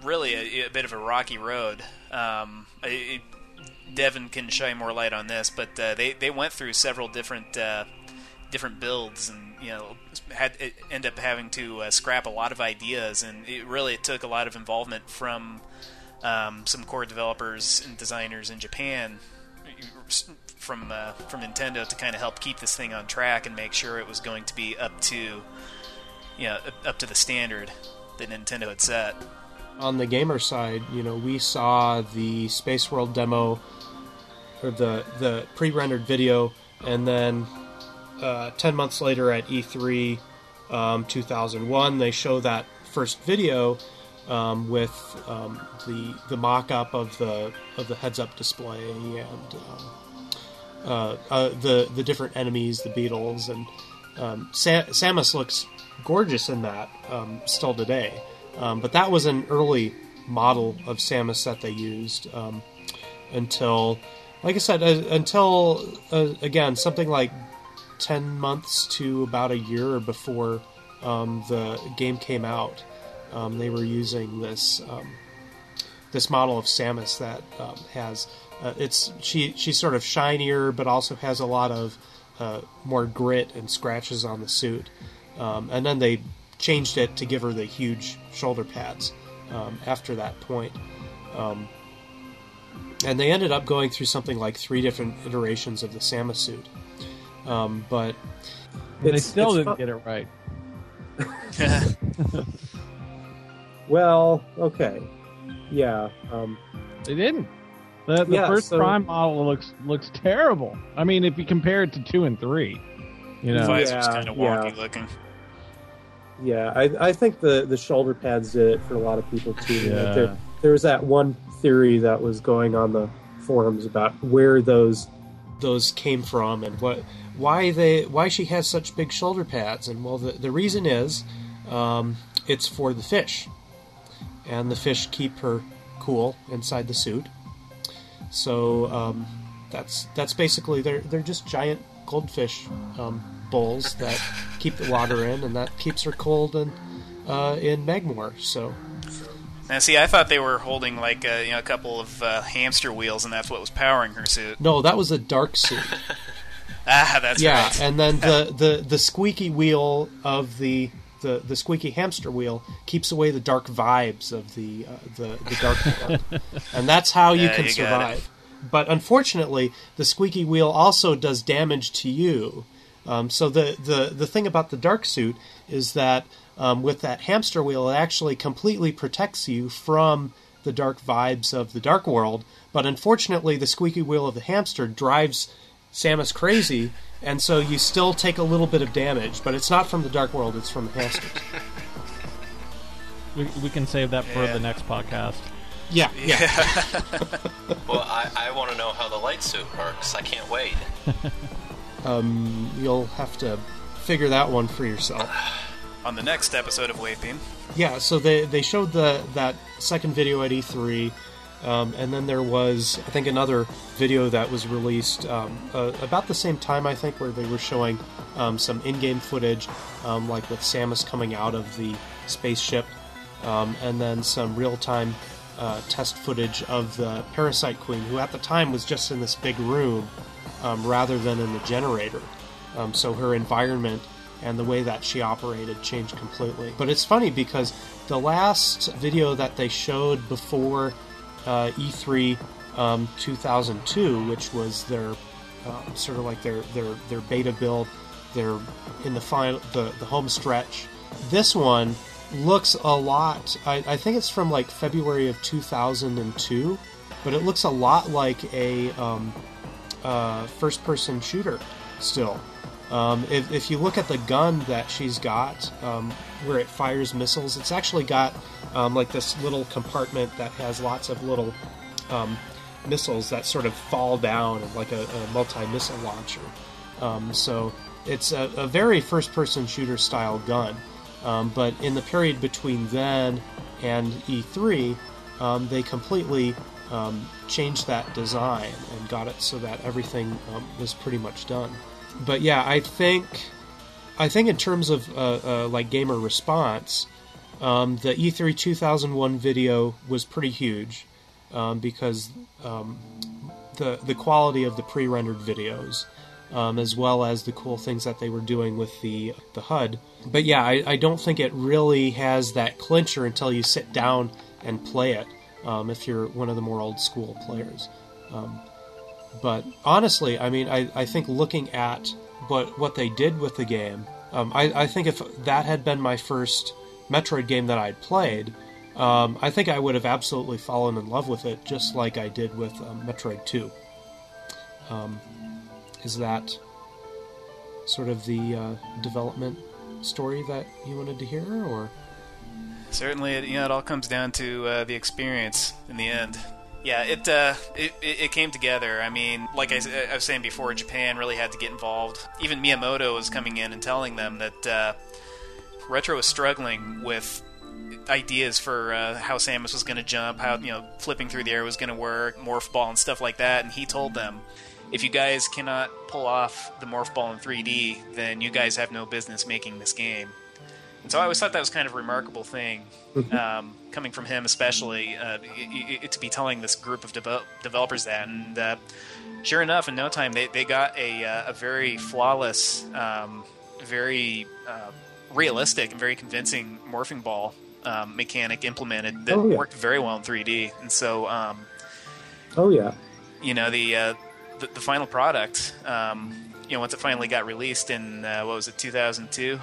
really a, a bit of a rocky road. Um, it, Devin can shine more light on this, but uh, they they went through several different uh, different builds, and you know had it end up having to uh, scrap a lot of ideas, and it really it took a lot of involvement from um, some core developers and designers in Japan from uh, from Nintendo to kind of help keep this thing on track and make sure it was going to be up to you know up to the standard that Nintendo had set. On the gamer side, you know, we saw the Space World demo, or the the pre-rendered video, and then uh, ten months later at E three um, two thousand one, they show that first video um, with um, the the mock-up of the of the heads-up display and um, uh, uh, the the different enemies, the beetles, and um, Sa- Samus looks gorgeous in that um, still today. Um, but that was an early model of Samus that they used um, until, like I said, uh, until, uh, again, something like ten months to about a year before um, the game came out. Um, they were using this um, this model of Samus that um, has, uh, it's she she's sort of shinier, but also has a lot of uh, more grit and scratches on the suit. Um, and then they changed it to give her the huge shoulder pads um, after that point. Um, and they ended up going through something like three different iterations of the Samus suit. Um, but they still didn't fun. get it right. Well, okay. Yeah. Um, they didn't. The, the yeah, first so, Prime model looks looks terrible. I mean, if you compare it to two and three, you know, the visor's yeah, kind of wonky yeah. looking. Yeah, I, I think the, the shoulder pads did it for a lot of people too. Yeah. Like there, there was that one theory that was going on the forums about where those those came from and what why they why she has such big shoulder pads. And well, the the reason is um, it's for the fish, and the fish keep her cool inside the suit. So um, that's that's basically they're they're just giant goldfish um, bowls that keep the water in, and that keeps her cold and uh, in Magmor. So now, see, I thought they were holding like a, you know, a couple of uh, hamster wheels, and that's what was powering her suit. No, that was a dark suit. ah, that's yeah, right. and then the, the, the squeaky wheel of the, the the squeaky hamster wheel keeps away the dark vibes of the uh, the, the dark world, and that's how you yeah, can you survive. But unfortunately, the squeaky wheel also does damage to you. Um, so the, the, the thing about the dark suit is that um, with that hamster wheel, it actually completely protects you from the dark vibes of the dark world. But unfortunately, the squeaky wheel of the hamster drives Samus crazy, and so you still take a little bit of damage. But it's not from the dark world; it's from the hamsters. we, we can save that for yeah. the next podcast. Yeah, yeah. Well, I, I want to know how the light suit works. I can't wait. um, you'll have to figure that one for yourself. On the next episode of Wave Beam. Yeah, so they they showed the that second video at E three, um, and then there was, I think, another video that was released um, uh, about the same time, I think, where they were showing um, some in-game footage, um, like with Samus coming out of the spaceship, um, and then some real-time Uh, test footage of the Parasite Queen, who at the time was just in this big room um, rather than in the generator. Um, so her environment and the way that she operated changed completely. But it's funny because the last video that they showed before uh, E three um, two thousand two, which was their uh, sort of like their, their, their beta build, they're in the final the, the home stretch. This one looks a lot, I, I think it's from like February of two thousand two, but it looks a lot like a um, uh, first-person shooter still. Um, if, if you look at the gun that she's got, um, where it fires missiles, it's actually got um, like this little compartment that has lots of little um, missiles that sort of fall down, like a, a multi-missile launcher. Um, so it's a, a very first-person shooter style gun. Um, but in the period between then and E three, um, they completely um, changed that design and got it so that everything um, was pretty much done. But yeah, I think, I think in terms of uh, uh, like gamer response, Um, the E three two thousand one video was pretty huge um, because um, the the quality of the pre-rendered videos, um, as well as the cool things that they were doing with the the H U D. But yeah, I, I don't think it really has that clincher until you sit down and play it. Um, if you're one of the more old school players. Um, but honestly, I mean, I, I think looking at what what they did with the game, um, I, I think if that had been my first Metroid game that I'd played, um, I think I would have absolutely fallen in love with it, just like I did with um, Metroid two. Um, is that sort of the uh, development story that you wanted to hear, or...? Certainly, it, you know, it all comes down to uh, the experience in the end. Yeah, it, uh, it it came together. I mean, like I, I was saying before, Japan really had to get involved. Even Miyamoto was coming in and telling them that uh, Retro was struggling with ideas for uh, how Samus was going to jump, how, you know, flipping through the air was going to work, Morph Ball and stuff like that. And he told them, if you guys cannot pull off the Morph Ball in three D, then you guys have no business making this game. And so I always thought that was kind of a remarkable thing, um, coming from him especially, uh, it, it, to be telling this group of de- developers that. And uh, sure enough, in no time, they, they got a, uh, a very flawless, um, very uh, realistic and very convincing morphing ball um, mechanic implemented that oh, yeah. worked very well in three D. And so, um, oh yeah, you know, the uh, the, the final product, um, you know, once it finally got released in, uh, what was it, two thousand two?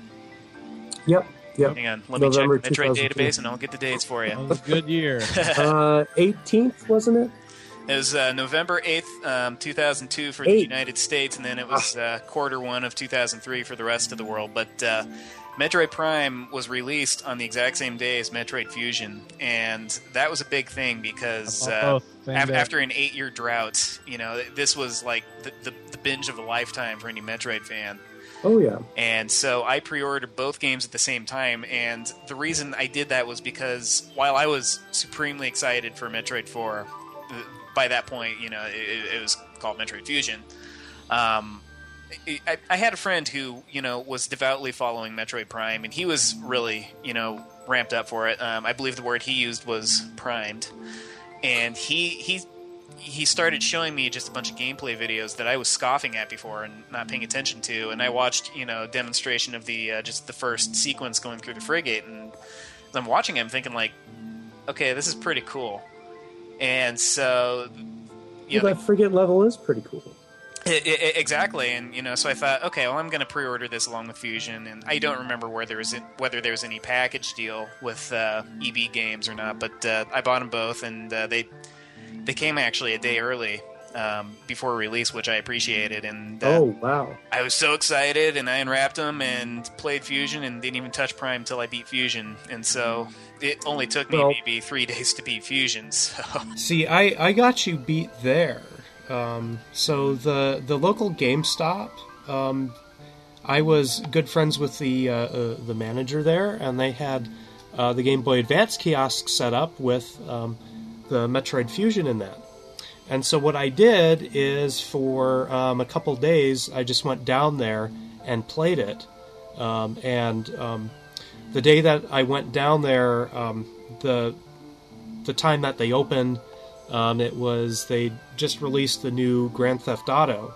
Yep, yep. Hang on, let November me check the Metroid database and I'll get the dates for you. That was a good year. uh, eighteenth, wasn't it? It was uh, November eighth, um, two thousand two for Eight. the United States, and then it was uh, quarter one of two thousand three for the rest of the world. But uh, Metroid Prime was released on the exact same day as Metroid Fusion, and that was a big thing because uh, Oh, same af- day. after an eight-year drought, you know, this was like the, the, the binge of a lifetime for any Metroid fan. Oh yeah. And so I pre-ordered both games at the same time, and the reason I did that was because while I was supremely excited for Metroid four, by that point, you know, it, it was called Metroid Fusion, um, I, I had a friend who, you know, was devoutly following Metroid Prime, and he was really, you know, ramped up for it. Um, I believe the word he used was primed. And he he he started showing me just a bunch of gameplay videos that I was scoffing at before and not paying attention to. And I watched, you know, a demonstration of the uh, just the first sequence going through the frigate, and as I'm watching him, thinking like, okay, this is pretty cool. And so, you Well, know, that frigate level is pretty cool. I- I- exactly, and you know, so I thought, okay, well, I'm going to pre-order this along with Fusion, and I don't remember where there was whether there was any package deal with uh, E B Games or not, but uh, I bought them both, and uh, they they came actually a day early um, before release, which I appreciated, and uh, Oh wow. I was so excited, and I unwrapped them and played Fusion, and didn't even touch Prime until I beat Fusion, and so it only took me Well- maybe three days to beat Fusion. So See, I, I got you beat there. Um, so the the local GameStop, um, I was good friends with the uh, uh, the manager there, and they had uh, the Game Boy Advance kiosk set up with um, the Metroid Fusion in that. And so what I did is for um, a couple days, I just went down there and played it. Um, and um, the day that I went down there, um, the the time that they opened, um, it was they just released the new Grand Theft Auto.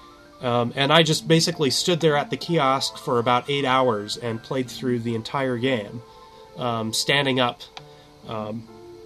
Um, and I just basically stood there at the kiosk for about eight hours and played through the entire game, um, standing up. Um,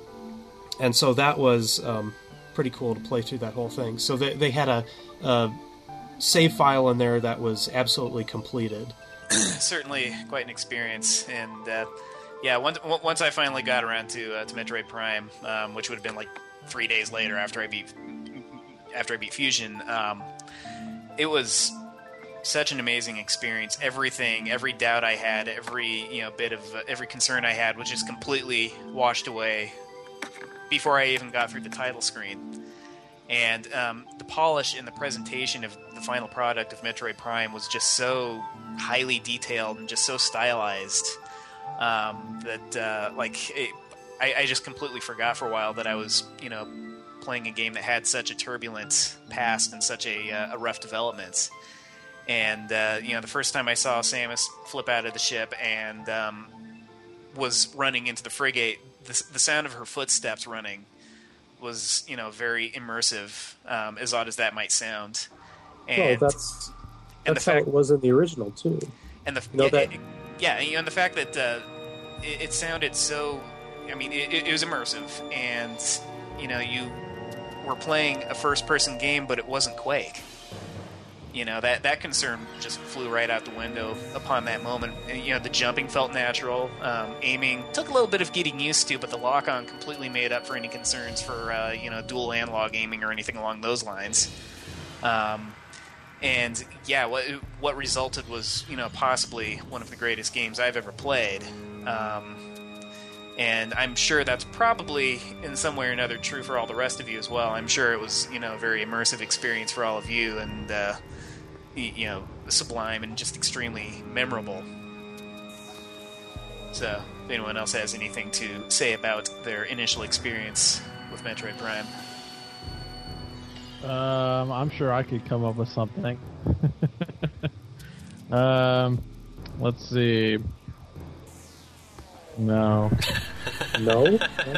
and so that was um, pretty cool to play through that whole thing. So they, they had a, a save file in there that was absolutely completed. certainly quite an experience, and uh, yeah, once once I finally got around to uh, to Metroid Prime, um, which would have been like three days later after I beat after I beat Fusion, um, it was such an amazing experience. Everything, every doubt I had, every you know bit of uh, every concern I had, was just completely washed away before I even got through the title screen. And um, the polish in the presentation of the final product of Metroid Prime was just so highly detailed and just so stylized um, that, uh, like, it, I, I just completely forgot for a while that I was, you know, playing a game that had such a turbulent past and such a, uh, a rough development. And, uh, you know, the first time I saw Samus flip out of the ship and um, was running into the frigate, the, the sound of her footsteps running was, you know, very immersive, um, as odd as that might sound. And, well, that's and that's the how fact, it was in the original too. And the you know yeah, that it, yeah, you know, and the fact that uh, it, it sounded so, I mean, it, it was immersive, and you know, you were playing a first-person game, but it wasn't Quake. You know, that, that concern just flew right out the window upon that moment. And, you know, the jumping felt natural. Um, aiming took a little bit of getting used to, but the lock-on completely made up for any concerns for, uh, you know, dual analog aiming or anything along those lines. Um, and, yeah, what what resulted was, you know, possibly one of the greatest games I've ever played. Um, and I'm sure that's probably, in some way or another, true for all the rest of you as well. I'm sure it was, you know, a very immersive experience for all of you, and, uh, you know, sublime and just extremely memorable. So, if anyone else has anything to say about their initial experience with Metroid Prime. Um, I'm sure I could come up with something. um, let's see. No. No?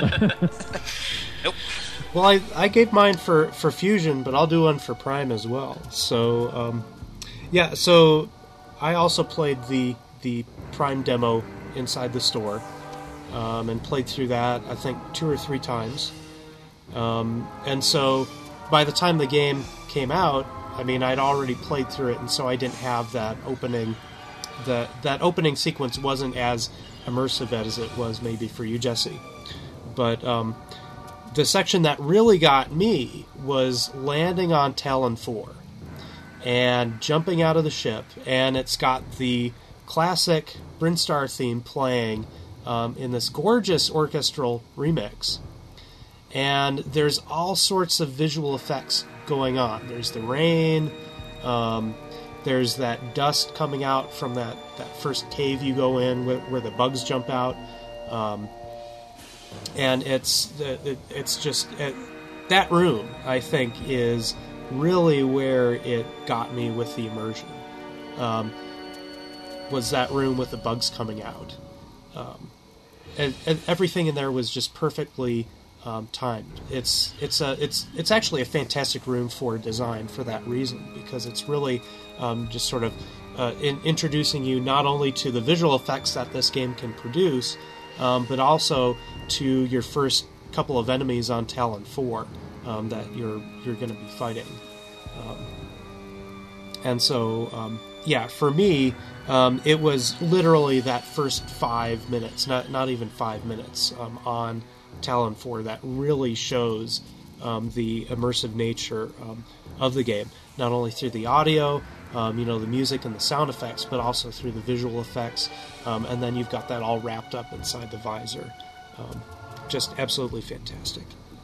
Nope. Well, I, I gave mine for, for Fusion, but I'll do one for Prime as well. So, um, yeah, so I also played the the Prime demo inside the store, um, and played through that, I think, two or three times. Um, and so by the time the game came out, I mean, I'd already played through it, and so I didn't have that opening. The, that opening sequence wasn't as immersive as it was maybe for you, Jesse. But um, the section that really got me was landing on Talon four and jumping out of the ship, and it's got the classic Brinstar theme playing um, in this gorgeous orchestral remix. And there's all sorts of visual effects going on. There's the rain, um, there's that dust coming out from that, that first cave you go in where, where the bugs jump out. Um, and it's it, it's just... It, that room, I think, is really where it got me with the immersion. Um, was that room with the bugs coming out. Um, and, and everything in there was just perfectly um, timed. It's it's a it's it's actually a fantastic room for design for that reason, because it's really um, just sort of uh, in, introducing you not only to the visual effects that this game can produce, um, but also to your first couple of enemies on Talon four um, that you're you're going to be fighting. Um, and so, um, yeah, for me, um, it was literally that first five minutes, not not even five minutes, um, on Talon four that really shows um, the immersive nature um, of the game, not only through the audio, um, you know, the music and the sound effects, but also through the visual effects, um, and then you've got that all wrapped up inside the visor. Um, just absolutely fantastic.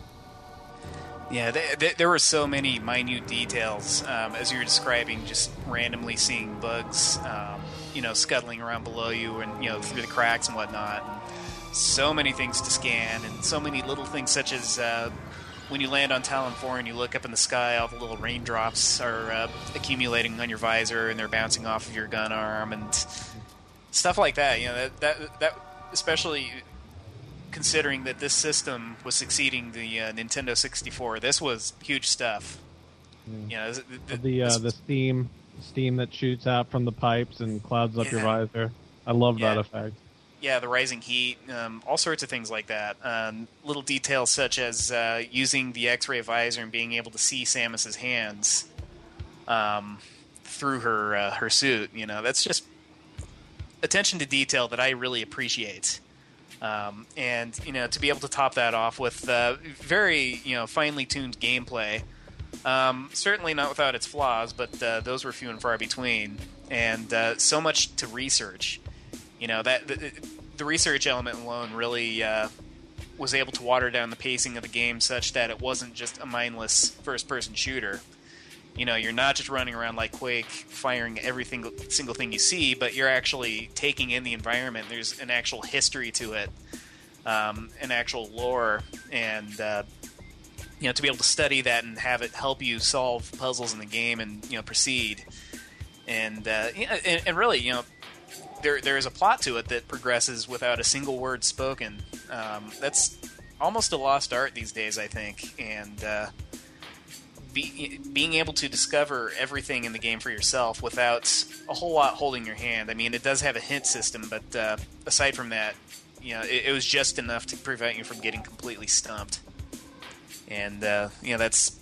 Yeah, th- th- there were so many minute details, um, as you were describing, just randomly seeing bugs, um, you know, scuttling around below you and, you know, through the cracks and whatnot. And so many things to scan, and so many little things such as uh, when you land on Talon four and you look up in the sky, all the little raindrops are uh, accumulating on your visor and they're bouncing off of your gun arm and stuff like that. You know, that that, that especially... considering that this system was succeeding the uh, Nintendo sixty-four, this was huge stuff. Mm. You know, th- th- the uh, this, the steam steam that shoots out from the pipes and clouds up Yeah. your visor. I love Yeah. that effect. yeah, the rising heat, um, all sorts of things like that. Um, little details such as uh, using the X-ray visor and being able to see Samus's hands um, through her uh, her suit. You know, that's just attention to detail that I really appreciate. Um, and, you know, to be able to top that off with uh, very, you know, finely tuned gameplay. Um, certainly not without its flaws, but uh, those were few and far between. And uh, so much to research. You know, that the, the research element alone really uh, was able to water down the pacing of the game such that it wasn't just a mindless first-person shooter. You know, you're not just running around like Quake, firing every single, single thing you see, but you're actually taking in the environment. There's an actual history to it, um, an actual lore, and uh, you know, to be able to study that and have it help you solve puzzles in the game and, you know, proceed. And uh, and, and really, you know, there there is a plot to it that progresses without a single word spoken. Um, that's almost a lost art these days, I think, and uh, be, being able to discover everything in the game for yourself without a whole lot holding your hand. I mean, it does have a hint system, but uh, aside from that, you know, it, it was just enough to prevent you from getting completely stumped. And uh, you know, that's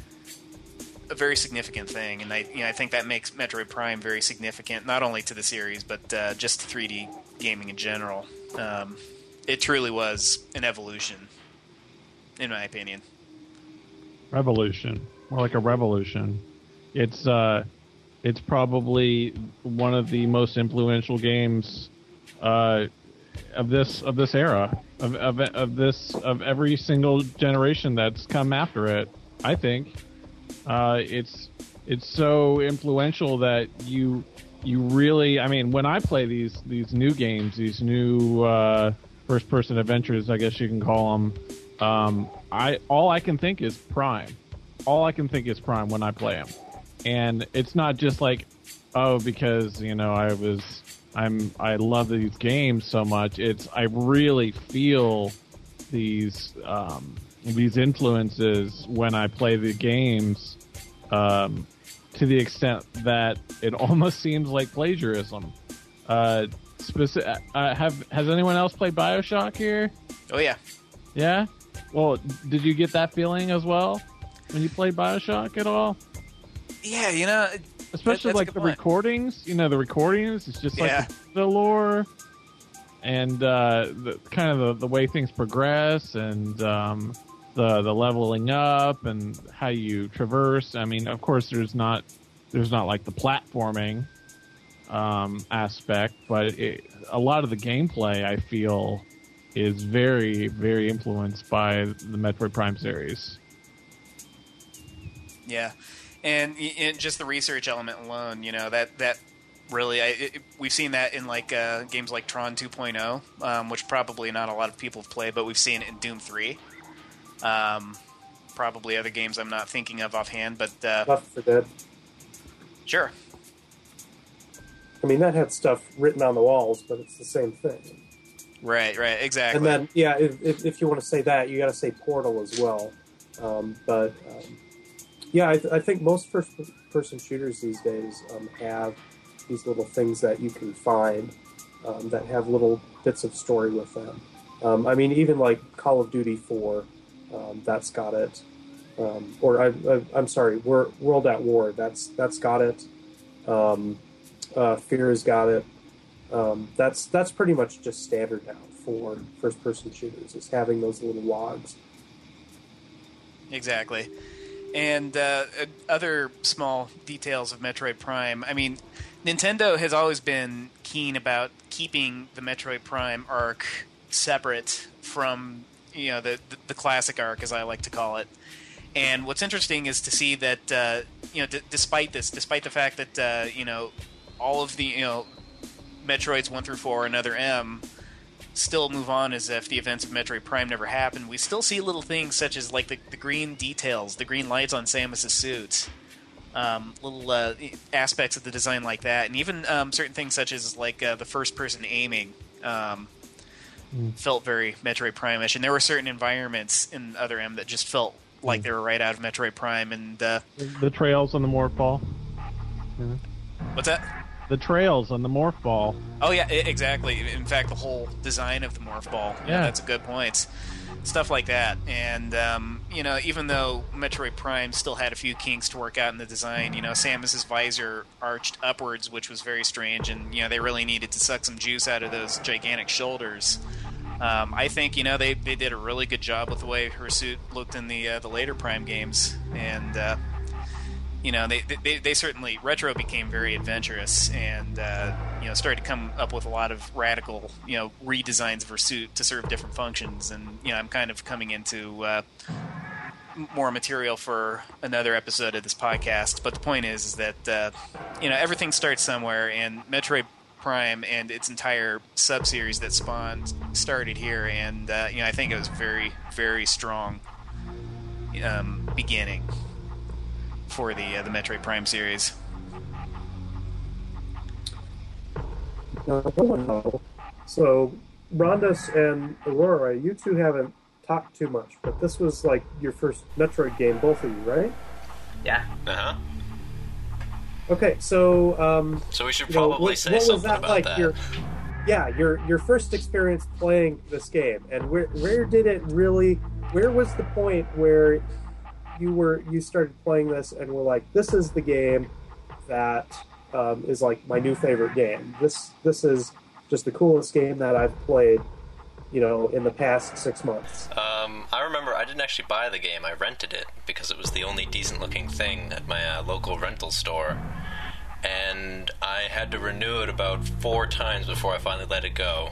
a very significant thing, and I, you know, I think that makes Metroid Prime very significant, not only to the series, but uh, just three D gaming in general. Um, it truly was an evolution, in my opinion. Revolution, more like a revolution. It's uh, it's probably one of the most influential games uh, of this of this era, of, of of this of every single generation that's come after it. I think. Uh, it's it's so influential that you you really, I mean, when I play these these new games, these new uh, first person adventures, I guess you can call them, um, I all I can think is Prime. All I can think is Prime when I play them, and it's not just like, oh, because you know I was I'm I love these games so much. It's I really feel these um, these influences when I play the games. Um, to the extent that it almost seems like plagiarism. Uh, speci- uh, have has anyone else played BioShock here? Oh yeah, yeah. Well, did you get that feeling as well when you played BioShock at all? Yeah, you know, especially that, like the point. recordings. You know, the recordings. It's just like yeah. the, the lore and uh, the kind of the, the way things progress and. Um, The, the leveling up and how you traverse. I mean, of course, there's not there's not like the platforming um, aspect, but it, a lot of the gameplay I feel is very very influenced by the Metroid Prime series. Yeah, and, and just the research element alone, you know, that that really I, it, we've seen that in like uh, games like Tron two point oh, um, which probably not a lot of people have played, but we've seen it in Doom three. Um, probably other games I'm not thinking of offhand, but uh, Left four Dead. Sure. I mean, that had stuff written on the walls, but it's the same thing. Right, right, exactly. And then, yeah, if if, if you want to say that, you got to say Portal as well. Um, but um, yeah, I, th- I think most first-person shooters these days um, have these little things that you can find um, that have little bits of story with them. Um, I mean, even like Call of Duty four. Um, that's got it, um, or I, I, I'm sorry, World at War. That's that's got it. Um, uh, Fear has got it. Um, that's that's pretty much just standard now for first-person shooters. Is having those little logs. Exactly, and uh, other small details of Metroid Prime. I mean, Nintendo has always been keen about keeping the Metroid Prime arc separate from. You know, the, the the classic arc, as I like to call it. And what's interesting is to see that, uh, you know, d- despite this, despite the fact that, uh, you know, all of the, you know, Metroids one through four and Other M still move on as if the events of Metroid Prime never happened, we still see little things such as, like, the, the green details, the green lights on Samus's suit, um, little uh, aspects of the design like that, and even um, certain things such as, like, uh, the first-person aiming, um, felt very Metroid Prime-ish, and there were certain environments in Other M that just felt like they were right out of Metroid Prime. And uh, the trails on the morph ball. Yeah. What's that? The trails on the morph ball. Oh yeah, exactly. In fact, the whole design of the morph ball. Yeah, yeah that's a good point. Stuff like that, and um, you know, even though Metroid Prime still had a few kinks to work out in the design, you know, Samus's visor arched upwards, which was very strange, and you know, they really needed to suck some juice out of those gigantic shoulders. Um, I think you know they, they did a really good job with the way her suit looked in the uh, the later Prime games, and uh, you know they, they they certainly Retro became very adventurous and uh, you know started to come up with a lot of radical you know redesigns of her suit to serve different functions, and you know I'm kind of coming into uh, more material for another episode of this podcast. But the point is, is that uh, you know everything starts somewhere, and Metroid Prime and its entire sub-series that spawned started here, and uh, you know I think it was a very, very strong um, beginning for the uh, the Metroid Prime series. Now, I want to know. So, Rondus and Aurora, you two haven't talked too much, but this was like your first Metroid game, both of you, right? Yeah. Uh huh. Okay, so um, So we should you know, probably what, say what was something that about like? that. Your, yeah, your your first experience playing this game, and where where did it really? Where was the point where you were you started playing this and were like, this is the game that um, is like my new favorite game. This this is just the coolest game that I've played, you know, in the past six months. Um, I remember I didn't actually buy the game. I rented it because it was the only decent-looking thing at my uh, local rental store. And I had to renew it about four times before I finally let it go.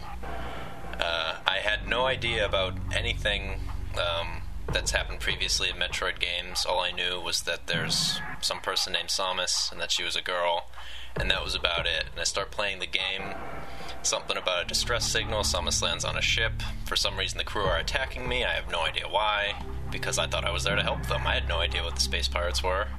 Uh, I had no idea about anything um, that's happened previously in Metroid games. All I knew was that there's some person named Samus and that she was a girl, and that was about it. And I start playing the game. Something about a distress signal. Samus lands on a ship. For some reason, the crew are attacking me. I have no idea why, because I thought I was there to help them. I had no idea what the space pirates were.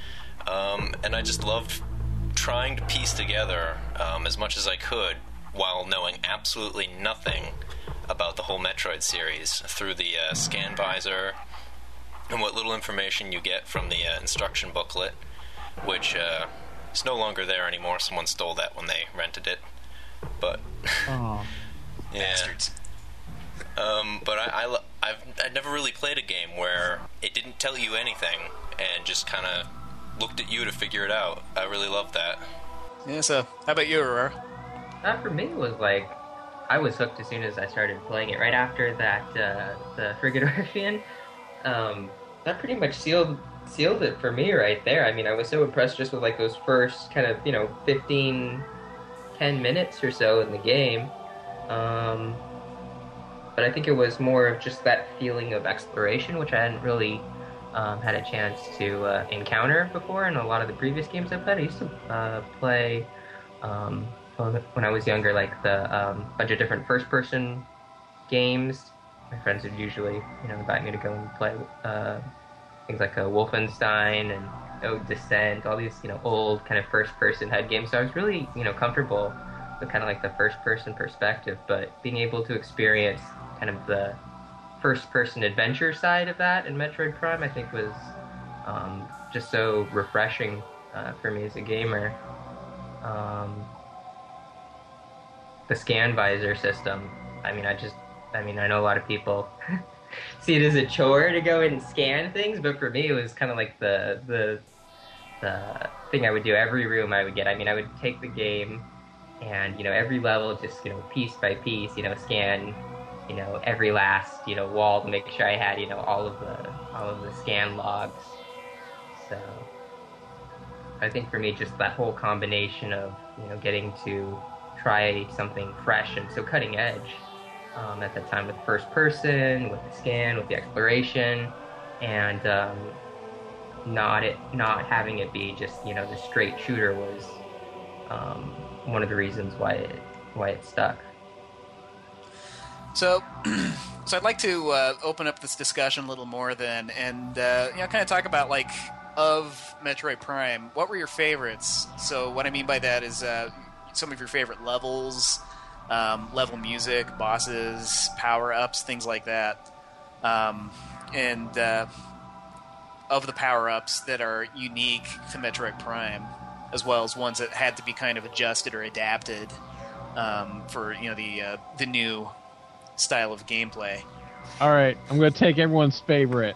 Um, and I just loved trying to piece together um, as much as I could while knowing absolutely nothing about the whole Metroid series through the uh, scan visor and what little information you get from the uh, instruction booklet, which uh, is no longer there anymore. Someone stole that when they rented it. But Oh. yeah. Bastards. Um, but I, I, lo- I've I'd never really played a game where it didn't tell you anything and just kind of looked at you to figure it out. I really loved that. Yeah, so how about you, Aurora? That for me was like, I was hooked as soon as I started playing it. Right after that, uh, the Frigate Orphean, um, that pretty much sealed sealed it for me right there. I mean, I was so impressed just with like those first kind of, you know, fifteen, ten minutes or so in the game. Um, but I think it was more of just that feeling of exploration, which I hadn't really um, had a chance to uh, encounter before in a lot of the previous games I've played. I used to uh, play, um, when I was younger, like the um, bunch of different first-person games. My friends would usually, you know, invite me to go and play uh, things like a Wolfenstein and oh, Descent, all these, you know, old kind of first-person head games. So I was really, you know, comfortable with kind of like the first-person perspective, but being able to experience kind of the first-person adventure side of that in Metroid Prime, I think was um, just so refreshing uh, for me as a gamer. Um, the scan visor system, I mean, I just, I mean, I know a lot of people see it as a chore to go and scan things, but for me, it was kind of like the the the thing I would do every room I would get. I mean, I would take the game and, you know, every level, just, you know, piece by piece, you know, scan, you know, every last, you know, wall to make sure I had, you know, all of the all of the scan logs. So I think for me, just that whole combination of, you know, getting to try something fresh and so cutting edge um, at that time with first person, with the scan, with the exploration, and um, not it not having it be just, you know, the straight shooter was um, one of the reasons why it why it stuck. So, so I'd like to uh, open up this discussion a little more then, and uh, you know, kind of talk about, like, of Metroid Prime, what were your favorites? So what I mean by that is uh, some of your favorite levels, um, level music, bosses, power-ups, things like that. Um, and uh, of the power-ups that are unique to Metroid Prime, as well as ones that had to be kind of adjusted or adapted um, for, you know, the uh, the new style of gameplay. All right, I'm going to take everyone's favorite.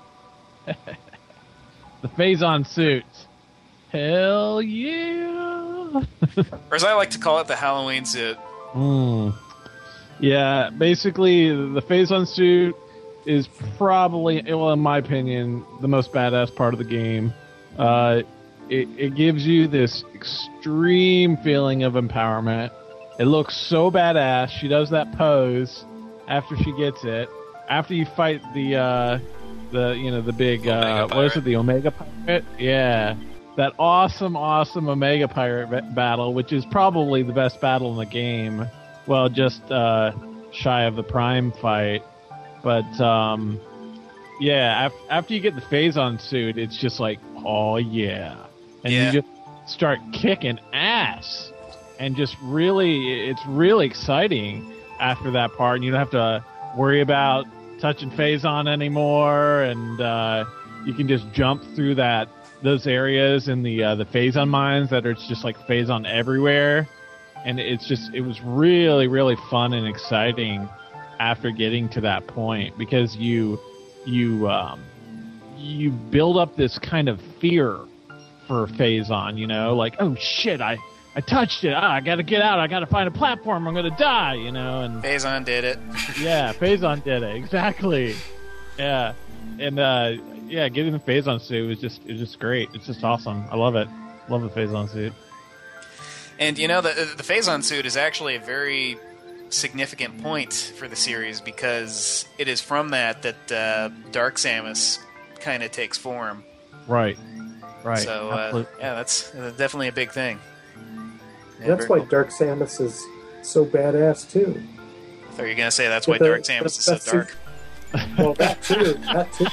The Phazon suit. Hell yeah! Or as I like to call it, the Halloween suit. Mm. Yeah, basically, the Phazon suit is probably, well, in my opinion, the most badass part of the game. Uh, it, it gives you this extreme feeling of empowerment. It looks so badass. She does that pose after she gets it. After you fight the, uh, the you know, the big, uh, what is it, the Omega Pirate? Yeah. That awesome, awesome Omega Pirate b- battle, which is probably the best battle in the game. Well, just uh, shy of the Prime fight. But, um, yeah, af- after you get the Phazon suit, it's just like, oh, yeah. And Yeah. you just start kicking ass. and just really, it's really exciting after that part. And you don't have to worry about touching Phazon anymore, and uh, you can just jump through that those areas in the uh, the Phazon mines that are just like Phazon everywhere, and it's just it was really really fun and exciting after getting to that point, because you you um, you build up this kind of fear for Phazon, you know, like, oh shit, I I touched it, ah, I gotta get out, I gotta find a platform, I'm gonna die, you know, and Phazon did it. yeah, Phazon did it, exactly. Yeah, and uh, yeah, getting the Phazon suit was just it was just great. It's just awesome. I love it. Love the Phazon suit. And you know, the the Phazon suit is actually a very significant point for the series, because it is from that that uh, Dark Samus kind of takes form. Right. Right. So uh, yeah, that's uh, definitely a big thing. Yeah, that's why cool. Dark Samus is so badass too. I thought you were gonna say that's why the, Dark Samus is so dark. Well, that too. That too.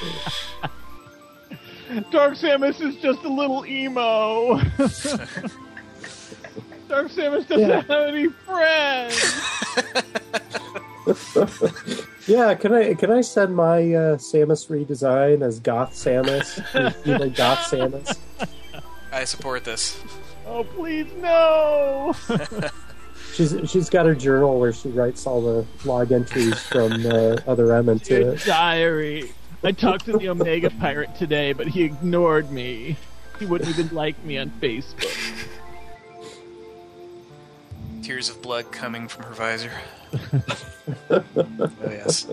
Dark Samus is just a little emo. Dark Samus doesn't Yeah. have any friends. Yeah, can I can I send my uh, Samus redesign as Goth Samus? Evil Goth Samus. I support this. Oh please no! She's she's got her journal where she writes all the log entries from uh, Other M into Dear it. diary. I talked to the Omega Pirate today, but he ignored me. He wouldn't even like me on Facebook. Tears of blood coming from her visor. Oh yes.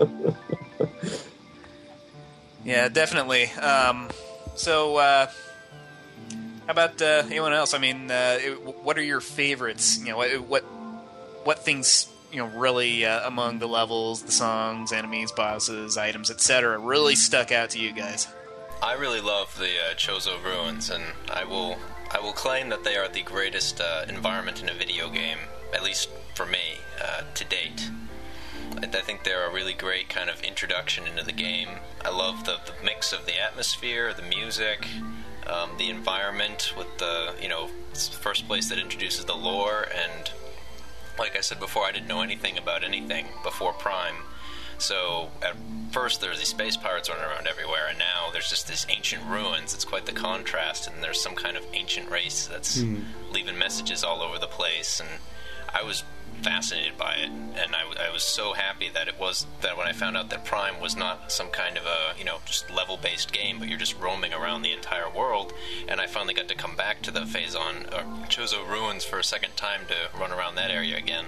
Yeah, definitely. Um, so, uh, how about uh, anyone else? I mean, uh, what are your favorites? You know, what what, what things, you know, really uh, among the levels, the songs, enemies, bosses, items, et cetera, really stuck out to you guys? I really love the uh, Chozo Ruins, and I will I will claim that they are the greatest uh, environment in a video game, at least for me, uh, to date. I, I think they're a really great kind of introduction into the game. I love the, the mix of the atmosphere, the music, um, the environment with the, you know, it's the first place that introduces the lore, and like I said before, I didn't know anything about anything before Prime. So at first there were these space pirates running around everywhere, and now there's just this ancient ruins. It's quite the contrast, and there's some kind of ancient race that's mm. leaving messages all over the place, and I was fascinated by it, and I, I was so happy that it was that when I found out that Prime was not some kind of a, you know, just level-based game, but you're just roaming around the entire world, and I finally got to come back to the Phazon, or Chozo Ruins for a second time to run around that area again.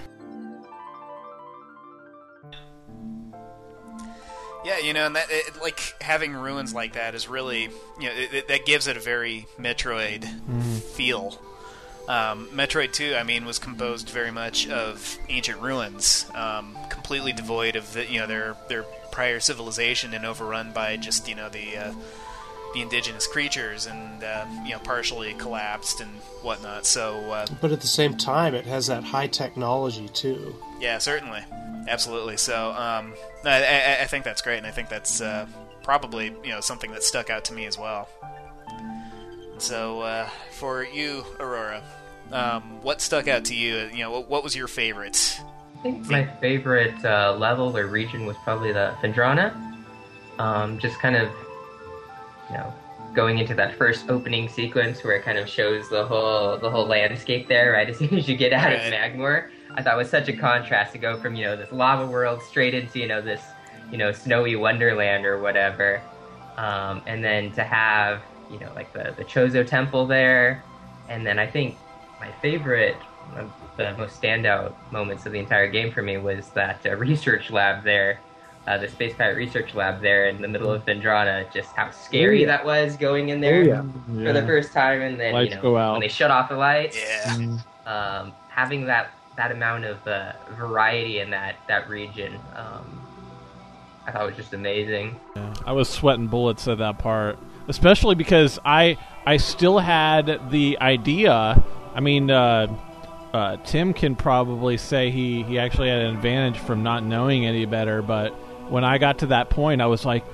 Yeah, you know, and that it, like having ruins like that is really, you know, it, it, that gives it a very Metroid mm. feel. Um, Metroid two, I mean, was composed very much of ancient ruins, um, completely devoid of the, you know, their their prior civilization, and overrun by just, you know, the uh, the indigenous creatures, and uh, you know, partially collapsed and whatnot. So, uh, but at the same time, it has that high technology too. Yeah, certainly, absolutely. So, um, I, I, I think that's great, and I think that's uh, probably, you know, something that stuck out to me as well. So, uh, for you, Aurora, um, what stuck out to you? You know, what, what was your favorite? I think my favorite uh, level or region was probably the Phendrana. Um, just kind of, you know, going into that first opening sequence where it kind of shows the whole the whole landscape there, right as soon as you get out right. of Magmoor. I thought it was such a contrast to go from, you know, this lava world straight into, you know, this, you know, snowy wonderland or whatever. Um, and then to have, you know, like the, the Chozo Temple there. And then I think my favorite, one of the most standout moments of the entire game for me was that uh, research lab there, uh, the Space Pirate Research Lab there in the middle of Phendrana, just how scary oh, yeah. that was going in there oh, yeah. for the first time. And then, lights you know, go out. when they shut off the lights, yeah. um, having that, that amount of uh, variety in that, that region, um, I thought was just amazing. Yeah, I was sweating bullets at that part. Especially because I I still had the idea. I mean, uh, uh, Tim can probably say he, he actually had an advantage from not knowing any better. But when I got to that point, I was like,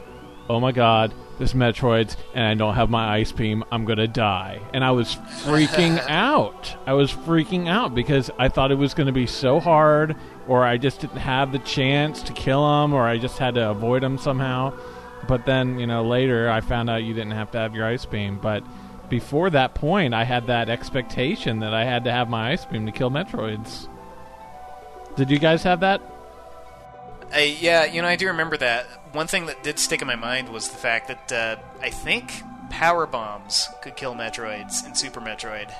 oh my god, there's Metroids, and I don't have my Ice Beam, I'm gonna die. And I was freaking out. I was freaking out because I thought it was gonna be so hard, or I just didn't have the chance to kill them, or I just had to avoid them somehow. But then, you know, later I found out you didn't have to have your Ice Beam. But before that point, I had that expectation that I had to have my Ice Beam to kill Metroids. Did you guys have that? I, yeah, you know, I do remember that. One thing that did stick in my mind was the fact that uh, I think power bombs could kill Metroids in Super Metroid.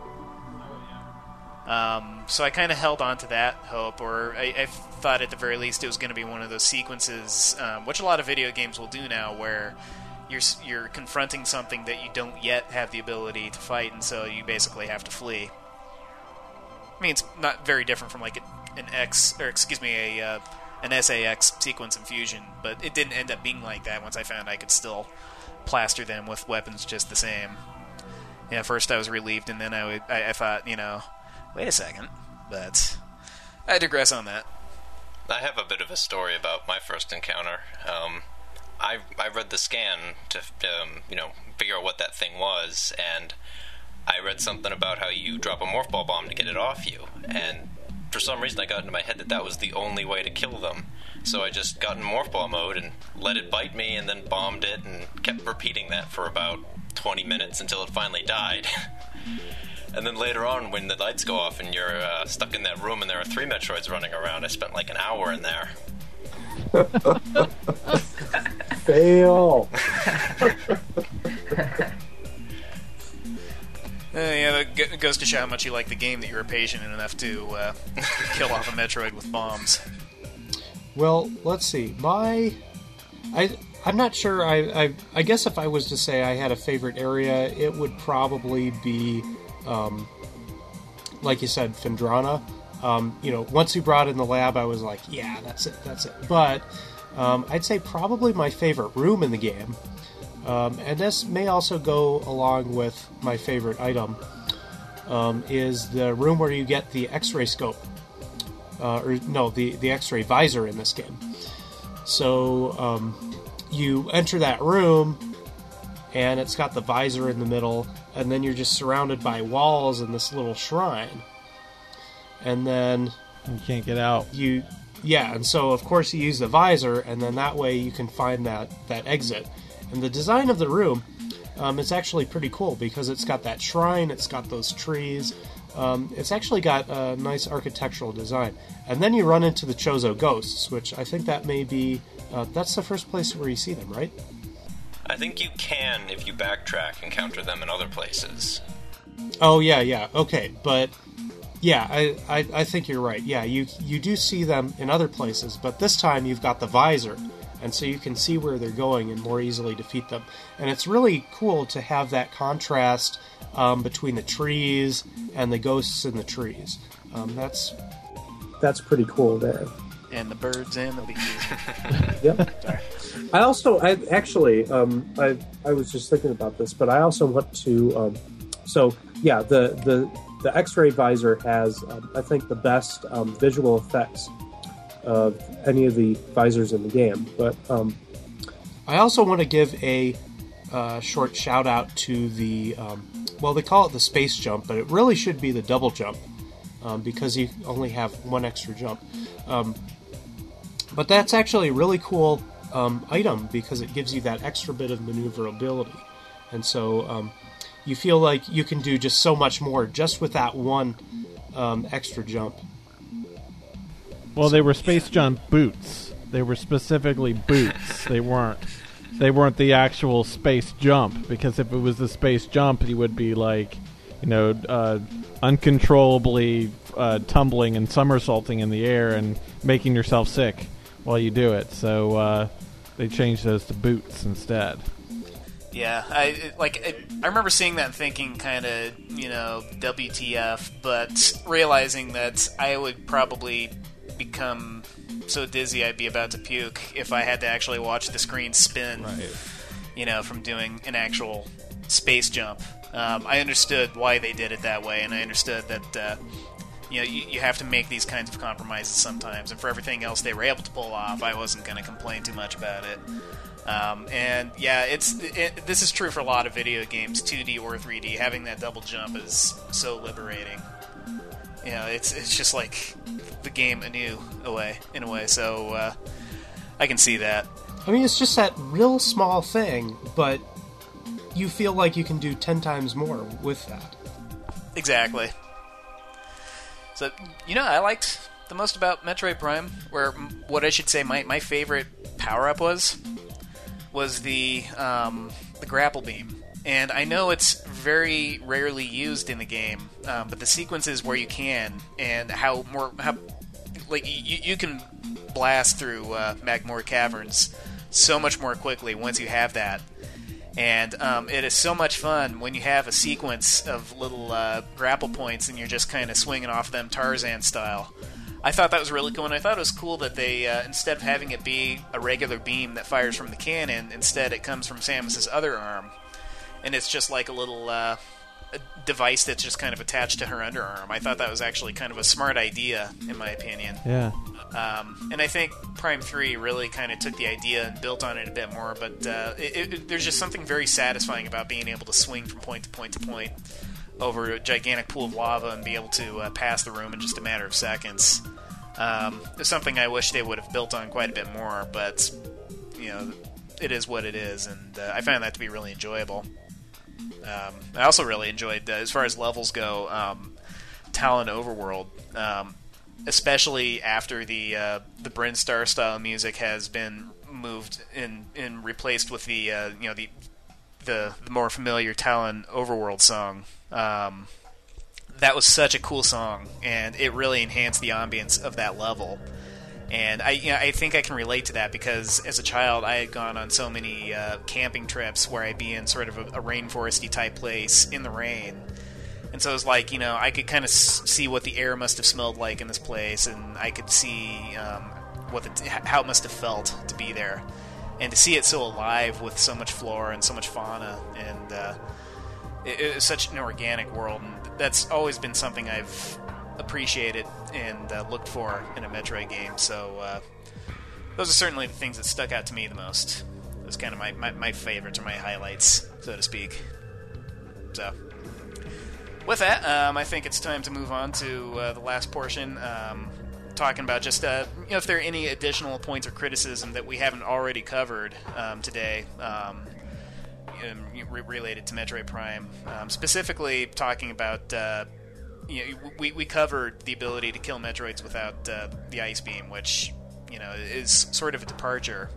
Um, so I kind of held on to that hope, or I, I thought at the very least it was going to be one of those sequences, um, which a lot of video games will do now, where you're you're confronting something that you don't yet have the ability to fight, and so you basically have to flee. I mean, it's not very different from like an X, or excuse me, a uh, an S A X sequence in Fusion, but it didn't end up being like that once I found I could still plaster them with weapons just the same. Yeah, first I was relieved, and then I, would, I, I thought, you know, wait a second, but I digress on that. I have a bit of a story about my first encounter. Um, I I read the scan to um, you know figure out what that thing was, and I read something about how you drop a morph ball bomb to get it off you, and for some reason I got into my head that that was the only way to kill them. So I just got in morph ball mode and let it bite me, and then bombed it, and kept repeating that for about twenty minutes until it finally died. And then later on, when the lights go off and you're uh, stuck in that room and there are three Metroids running around, I spent like an hour in there. Fail. Uh, yeah, that g- goes to show how much you like the game that you were patient enough to uh, kill off a Metroid with bombs. Well, let's see. My, I, I'm not sure. I, I, I guess if I was to say I had a favorite area, it would probably be, um, like you said, Phendrana. Um, you know, once you brought it in the lab, I was like, yeah, that's it, that's it. But um, I'd say probably my favorite room in the game. Um, and this may also go along with my favorite item, um, is the room where you get the X-ray scope. Uh, or, no, the, the X-ray visor in this game. So, um, you enter that room, and it's got the visor in the middle, and then you're just surrounded by walls in this little shrine. And then... You can't get out. You, yeah, and so, of course, you use the visor, and then that way you can find that, that exit. And the design of the room, um, it's actually pretty cool because it's got that shrine, it's got those trees, um, it's actually got a nice architectural design. And then you run into the Chozo ghosts, which I think that may be, uh, that's the first place where you see them, right? I think you can, if you backtrack, encounter them in other places. Oh, yeah, yeah, okay, but... Yeah, I, I, I think you're right. Yeah, you you do see them in other places, but this time you've got the visor, and so you can see where they're going and more easily defeat them. And it's really cool to have that contrast um, between the trees and the ghosts in the trees. Um, that's That's pretty cool there. And the birds and the bees. Yep. Sorry. I also, I actually, um, I I was just thinking about this, but I also want to. Um, so yeah, the the. The X-ray visor has, um, I think, the best um, visual effects of any of the visors in the game. But um, I also want to give a uh, short shout out to the, um, well, they call it the space jump, but it really should be the double jump um, because you only have one extra jump. Um, but that's actually a really cool um, item because it gives you that extra bit of maneuverability. And so... Um, you feel like you can do just so much more just with that one um, extra jump. Well, they were space jump boots. They were specifically boots. They weren't. They weren't the actual space jump, because if it was the space jump, you would be like, you know, uh, uncontrollably uh, tumbling and somersaulting in the air and making yourself sick while you do it. So uh, they changed those to boots instead. Yeah, I like. I, I remember seeing that and thinking, kind of, you know, W T F, but realizing that I would probably become so dizzy I'd be about to puke if I had to actually watch the screen spin. Right. You know, from doing an actual space jump. Um, I understood why they did it that way, and I understood that uh, you know, you, you have to make these kinds of compromises sometimes, and for everything else they were able to pull off, I wasn't going to complain too much about it. Um, and yeah, it's it, this is true for a lot of video games, two D or three D. Having that double jump is so liberating. You know, it's it's just like the game anew, away in a way. So uh, I can see that. I mean, it's just that real small thing, but you feel like you can do ten times more with that. Exactly. So, you know, I liked the most about Metroid Prime, where what I should say my, my favorite power-up was, was the um, the grapple beam. And I know it's very rarely used in the game, um, but the sequences where you can, and how more how like you, you can blast through uh, Magmoor Caverns so much more quickly once you have that. And um, it is so much fun when you have a sequence of little uh, grapple points and you're just kind of swinging off them Tarzan style. I thought that was really cool, and I thought it was cool that they, uh, instead of having it be a regular beam that fires from the cannon, instead it comes from Samus's other arm. And it's just like a little uh, a device that's just kind of attached to her underarm. I thought that was actually kind of a smart idea, in my opinion. Yeah. Um, and I think Prime three really kind of took the idea and built on it a bit more, but uh, it, it, there's just something very satisfying about being able to swing from point to point to point over a gigantic pool of lava and be able to uh, pass the room in just a matter of seconds. Um, it's something I wish they would have built on quite a bit more, but, you know, it is what it is, and uh, I found that to be really enjoyable. Um, I also really enjoyed, uh, as far as levels go, um, Talon Overworld. Um, especially after the uh, the Bryn Star style music has been moved and and replaced with the uh, you know the, the the more familiar Talon Overworld song. Um, that was such a cool song, and it really enhanced the ambience of that level. And I you know, I think I can relate to that because as a child I had gone on so many uh, camping trips where I'd be in sort of a, a rainforesty type place in the rain. And so it was like, you know, I could kind of s- see what the air must have smelled like in this place, and I could see um, what the, how it must have felt to be there. And to see it so alive with so much flora and so much fauna, and uh, it, it was such an organic world, and that's always been something I've appreciated and uh, looked for in a Metroid game. So uh, those are certainly the things that stuck out to me the most. Those kind of my, my, my favorites or my highlights, so to speak. So... with that, um, I think it's time to move on to uh, the last portion, um, talking about just uh, you know, if there are any additional points or criticism that we haven't already covered um, today um, re- related to Metroid Prime. Um, specifically, talking about uh, you know, we we covered the ability to kill Metroids without uh, the Ice Beam, which you know is sort of a departure.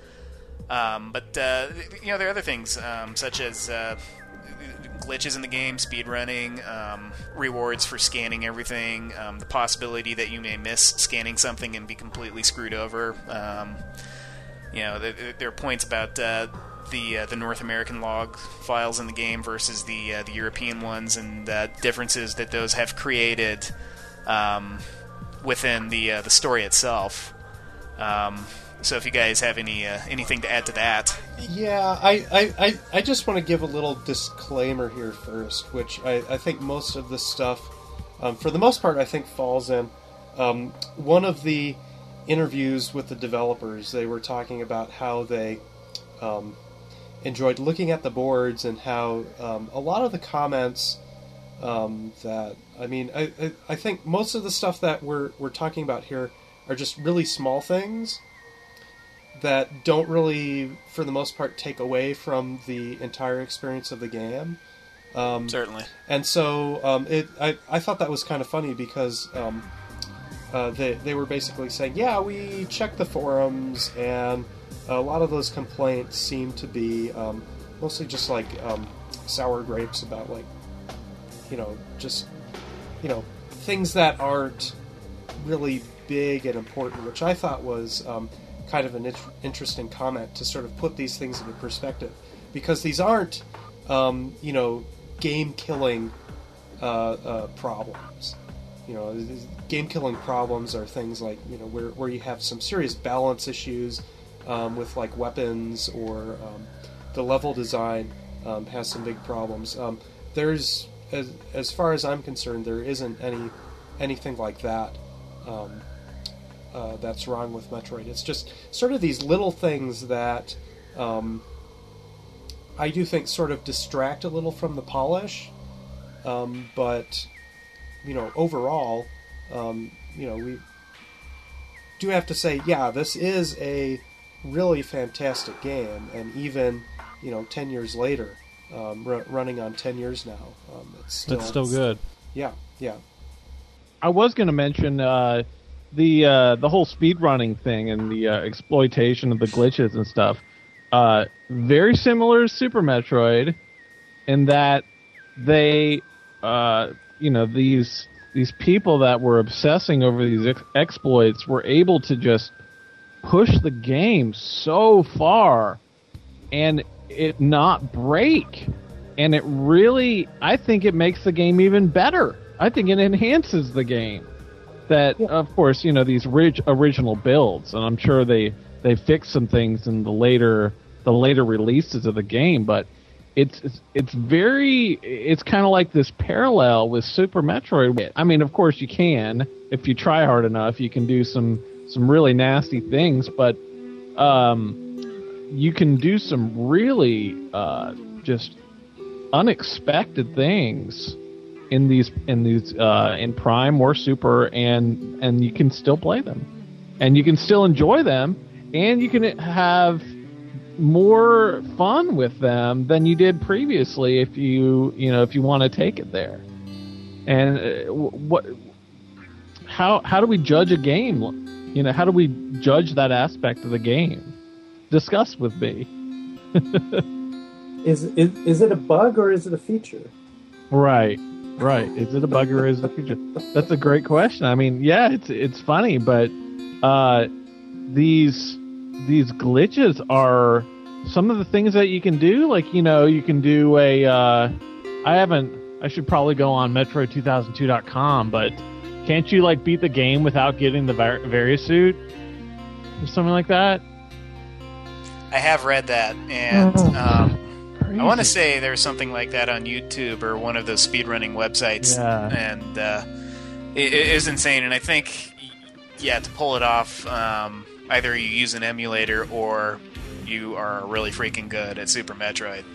Um, but uh, you know, there are other things um, such as uh, glitches in the game, speedrunning, um, rewards for scanning everything, um, the possibility that you may miss scanning something and be completely screwed over. Um, you know, there, there are points about uh, the uh, the North American log files in the game versus the uh, the European ones, and uh, differences that those have created um, within the uh, the story itself. Um, So if you guys have any uh, anything to add to that. Yeah, I, I, I, I just want to give a little disclaimer here first, which I, I think most of this stuff, um, for the most part, I think falls in. Um, one of the interviews with the developers, they were talking about how they um, enjoyed looking at the boards and how um, a lot of the comments um, that, I mean, I, I, I think most of the stuff that we're, we're talking about here are just really small things that don't really, for the most part, take away from the entire experience of the game. Um, Certainly. And so um, it, I, I thought that was kind of funny because um, uh, they, they were basically saying, yeah, we checked the forums, and a lot of those complaints seem to be um, mostly just like um, sour grapes about, like, you know, just, you know, things that aren't really big and important, which I thought was... Um, kind of an int- interesting comment to sort of put these things into perspective, because these aren't, um, you know, game-killing uh, uh, problems. You know, game-killing problems are things like, you know, where where you have some serious balance issues um, with like weapons, or um, the level design um, has some big problems. Um, there's, as as far as I'm concerned, there isn't any anything like that um, uh, that's wrong with Metroid. It's just sort of these little things that um, I do think sort of distract a little from the polish, um, but you know, overall, um, you know, we do have to say, yeah, this is a really fantastic game, and even, you know, ten years later, um, r- running on ten years now, um, it's still It's still good. Yeah, yeah. I was going to mention uh, the uh, the whole speedrunning thing and the uh, exploitation of the glitches and stuff. Uh, very similar to Super Metroid in that they, uh, you know, these these people that were obsessing over these ex- exploits were able to just push the game so far and it not break. And it really, I think it makes the game even better. I think it enhances the game. That, yeah. Of course, you know, these rig- original builds, and I'm sure they, they fixed some things in the later the later releases of the game, but it's it's, it's very, it's kind of like this parallel with Super Metroid. I mean, of course you can, if you try hard enough, you can do some, some really nasty things, but um, you can do some really uh, just unexpected things in these in these uh, in Prime or Super, and and you can still play them, and you can still enjoy them, and you can have more fun with them than you did previously if you you know if you want to take it there. And uh, what how how do we judge a game? You know, how do we judge that aspect of the game? Discuss with me. Is, is is it a bug or is it a feature? Right, right. Is it a bug or is it a feature? That's a great question. I mean, yeah, it's it's funny, but uh, these these glitches are some of the things that you can do. Like, you know, you can do a. Uh, I haven't. I should probably go on Metroid two thousand two dot com, but can't you like beat the game without getting the var- Variasuit or something like that? I have read that, and. Um, I want to say there's something like that on YouTube or one of those speedrunning websites, yeah. and uh, it, it is insane. And I think, yeah, to pull it off, um, either you use an emulator or you are really freaking good at Super Metroid.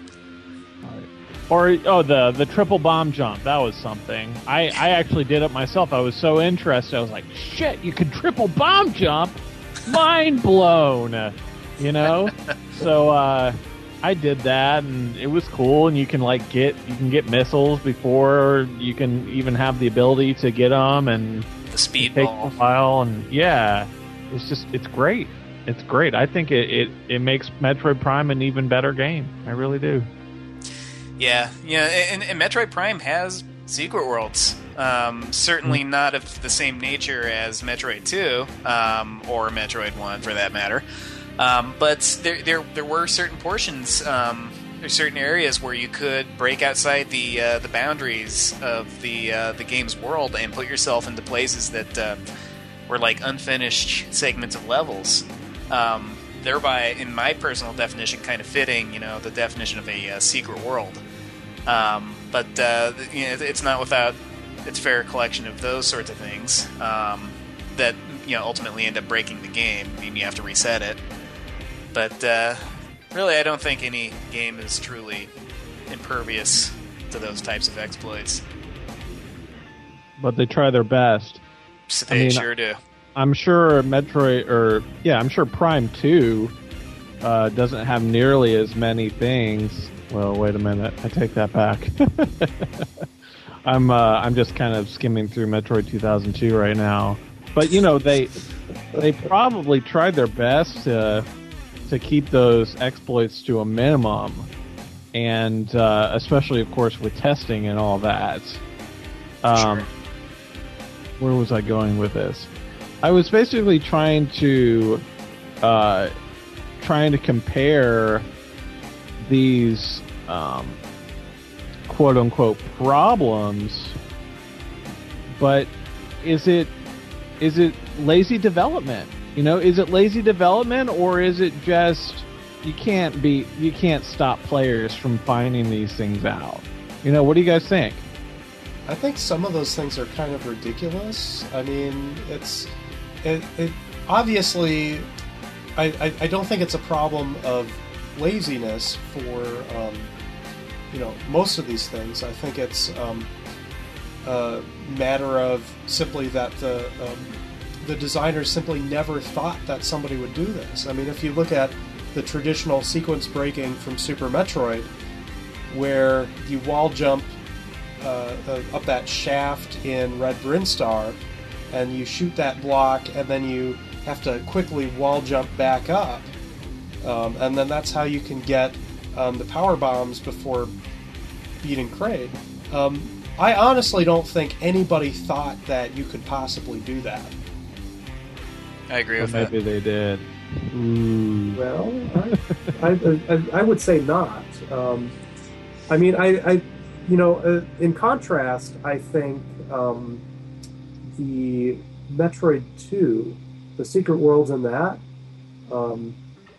Or oh, the the triple bomb jump, that was something. I, I actually did it myself. I was so interested. I was like, shit, you can triple bomb jump? Mind blown, you know. So. Uh, I did that, and it was cool. And you can like get you can get missiles before you can even have the ability to get them, and the speed take ball. a while. And yeah, it's just it's great. It's great. I think it, it, it makes Metroid Prime an even better game. I really do. Yeah, yeah, and, and Metroid Prime has secret worlds. Um, certainly mm-hmm. not of the same nature as Metroid two um, or Metroid one, for that matter. Um, but there, there, there were certain portions, um, there's certain areas where you could break outside the uh, the boundaries of the uh, the game's world and put yourself into places that uh, were like unfinished segments of levels. Um, thereby, in my personal definition, kind of fitting, you know, the definition of a uh, secret world. Um, but uh, you know, it's not without its fair collection of those sorts of things um, that you know ultimately end up breaking the game. I mean, you have to reset it. But uh, really, I don't think any game is truly impervious to those types of exploits. But they try their best. So they I mean, sure do. I'm sure Metroid, or yeah, I'm sure Prime two uh, doesn't have nearly as many things. Well, wait a minute, I take that back. I'm uh, I'm just kind of skimming through Metroid two thousand two right now. But you know, they they probably tried their best to. to keep those exploits to a minimum, and uh, especially, of course, with testing and all that. Um, sure. Where was I going with this? I was basically trying to uh, trying to compare these um, quote unquote problems, but is it is it lazy development? You know, is it lazy development, or is it just you can't be you can't stop players from finding these things out? You know, what do you guys think? I think some of those things are kind of ridiculous. I mean, it's it, it obviously. I, I, I don't think it's a problem of laziness for um, you know most of these things. I think it's um, a matter of simply that the um, the designers simply never thought that somebody would do this. I mean, if you look at the traditional sequence breaking from Super Metroid, where you wall jump uh, uh, up that shaft in Red Brinstar, and you shoot that block, and then you have to quickly wall jump back up, um, and then that's how you can get um, the power bombs before beating Kraid. Um, I honestly don't think anybody thought that you could possibly do that. I agree with Or that. maybe they did. Ooh. Well, I, I, I, I would say not. Um, I mean, I, I you know, uh, in contrast, I think um, the Metroid two, the Secret Worlds in that, um,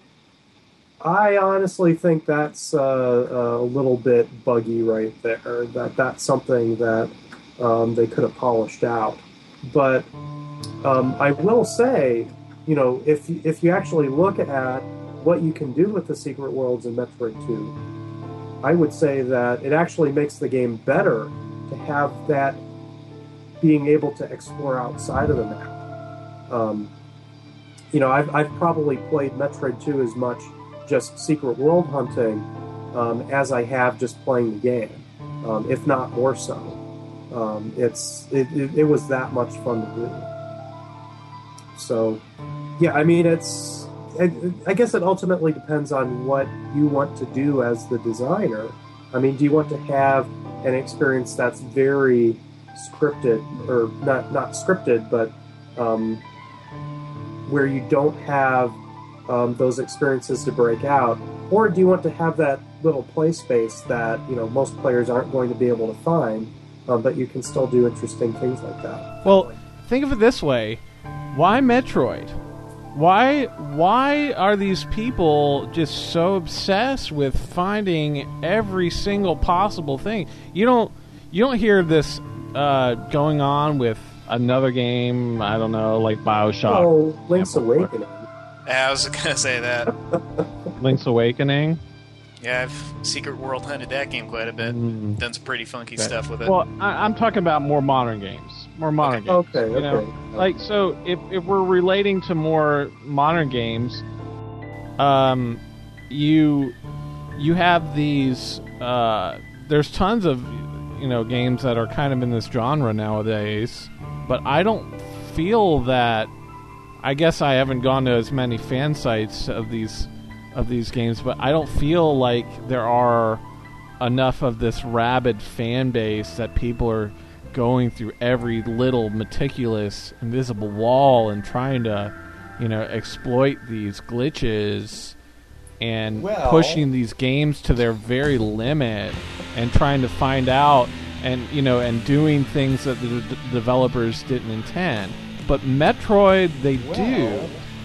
I honestly think that's uh, a little bit buggy right there. That that's something that um, they could have polished out. But um, I will say, you know, if if you actually look at what you can do with the Secret Worlds in Metroid two, I would say that it actually makes the game better to have that being able to explore outside of the map. Um, you know, I've, I've probably played Metroid two as much just secret world hunting um, as I have just playing the game, um, if not more so. Um, it's it, it, it was that much fun to do. So, yeah, I mean, it's. I, I guess it ultimately depends on what you want to do as the designer. I mean, do you want to have an experience that's very scripted, or not not scripted, but um, where you don't have um, those experiences to break out, or do you want to have that little play space that you know most players aren't going to be able to find, um, but you can still do interesting things like that? Well, think of it this way: why Metroid? Why why are these people just so obsessed with finding every single possible thing? You don't you don't hear this uh, going on with another game, I don't know, like BioShock. Oh, Link's Awakening. Yeah, I was gonna say that. Link's Awakening. Yeah, I've Secret World hunted that game quite a bit. Mm. Done some pretty funky Okay. stuff with it. Well, I, I'm talking about more modern games. More modern games. Okay, you okay. know? Like, so if, if we're relating to more modern games, um, you you have these. Uh, there's tons of you know games that are kind of in this genre nowadays, but I don't feel that. I guess I haven't gone to as many fan sites of these of these games, but I don't feel like there are enough of this rabid fan base that people are going through every little meticulous invisible wall and trying to, you know, exploit these glitches and Well- pushing these games to their very limit and trying to find out and, you know, and doing things that the d- developers didn't intend. But Metroid, they do.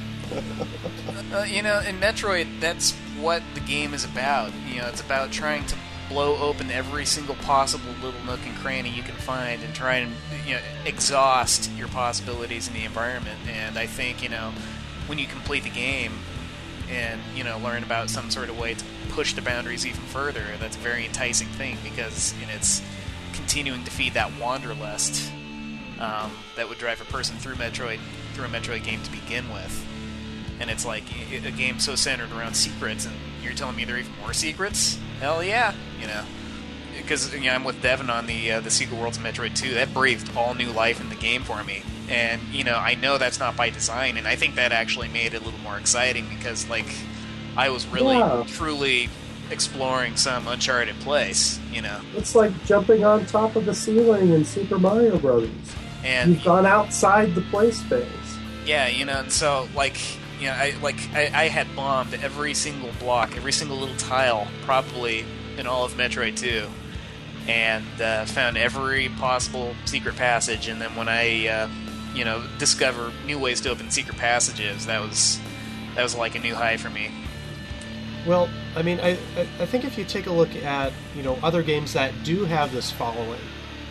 Uh, you know, in Metroid, that's what the game is about. You know, it's about trying to blow open every single possible little nook and cranny you can find and try and, you know, exhaust your possibilities in the environment. And I think, you know, when you complete the game and, you know, learn about some sort of way to push the boundaries even further, that's a very enticing thing because, you know, it's continuing to feed that wanderlust um, that would drive a person through Metroid, through a Metroid game to begin with. And it's like a game so centered around secrets, and you're telling me there are even more secrets? Hell yeah, you know. Because you know, I'm with Devin on the uh, the Secret Worlds of Metroid two. That breathed all new life in the game for me, and you know I know that's not by design, and I think that actually made it a little more exciting because like I was really Yeah. truly exploring some uncharted place, you know. It's like jumping on top of the ceiling in Super Mario Brothers. And You've gone outside the play space. yeah, you know, and so like. You know, I like I, I had bombed every single block, every single little tile, probably in all of Metroid two, and uh, found every possible secret passage. And then when I, uh, you know, discover new ways to open secret passages, that was that was like a new high for me. Well, I mean, I, I I think if you take a look at you know other games that do have this following,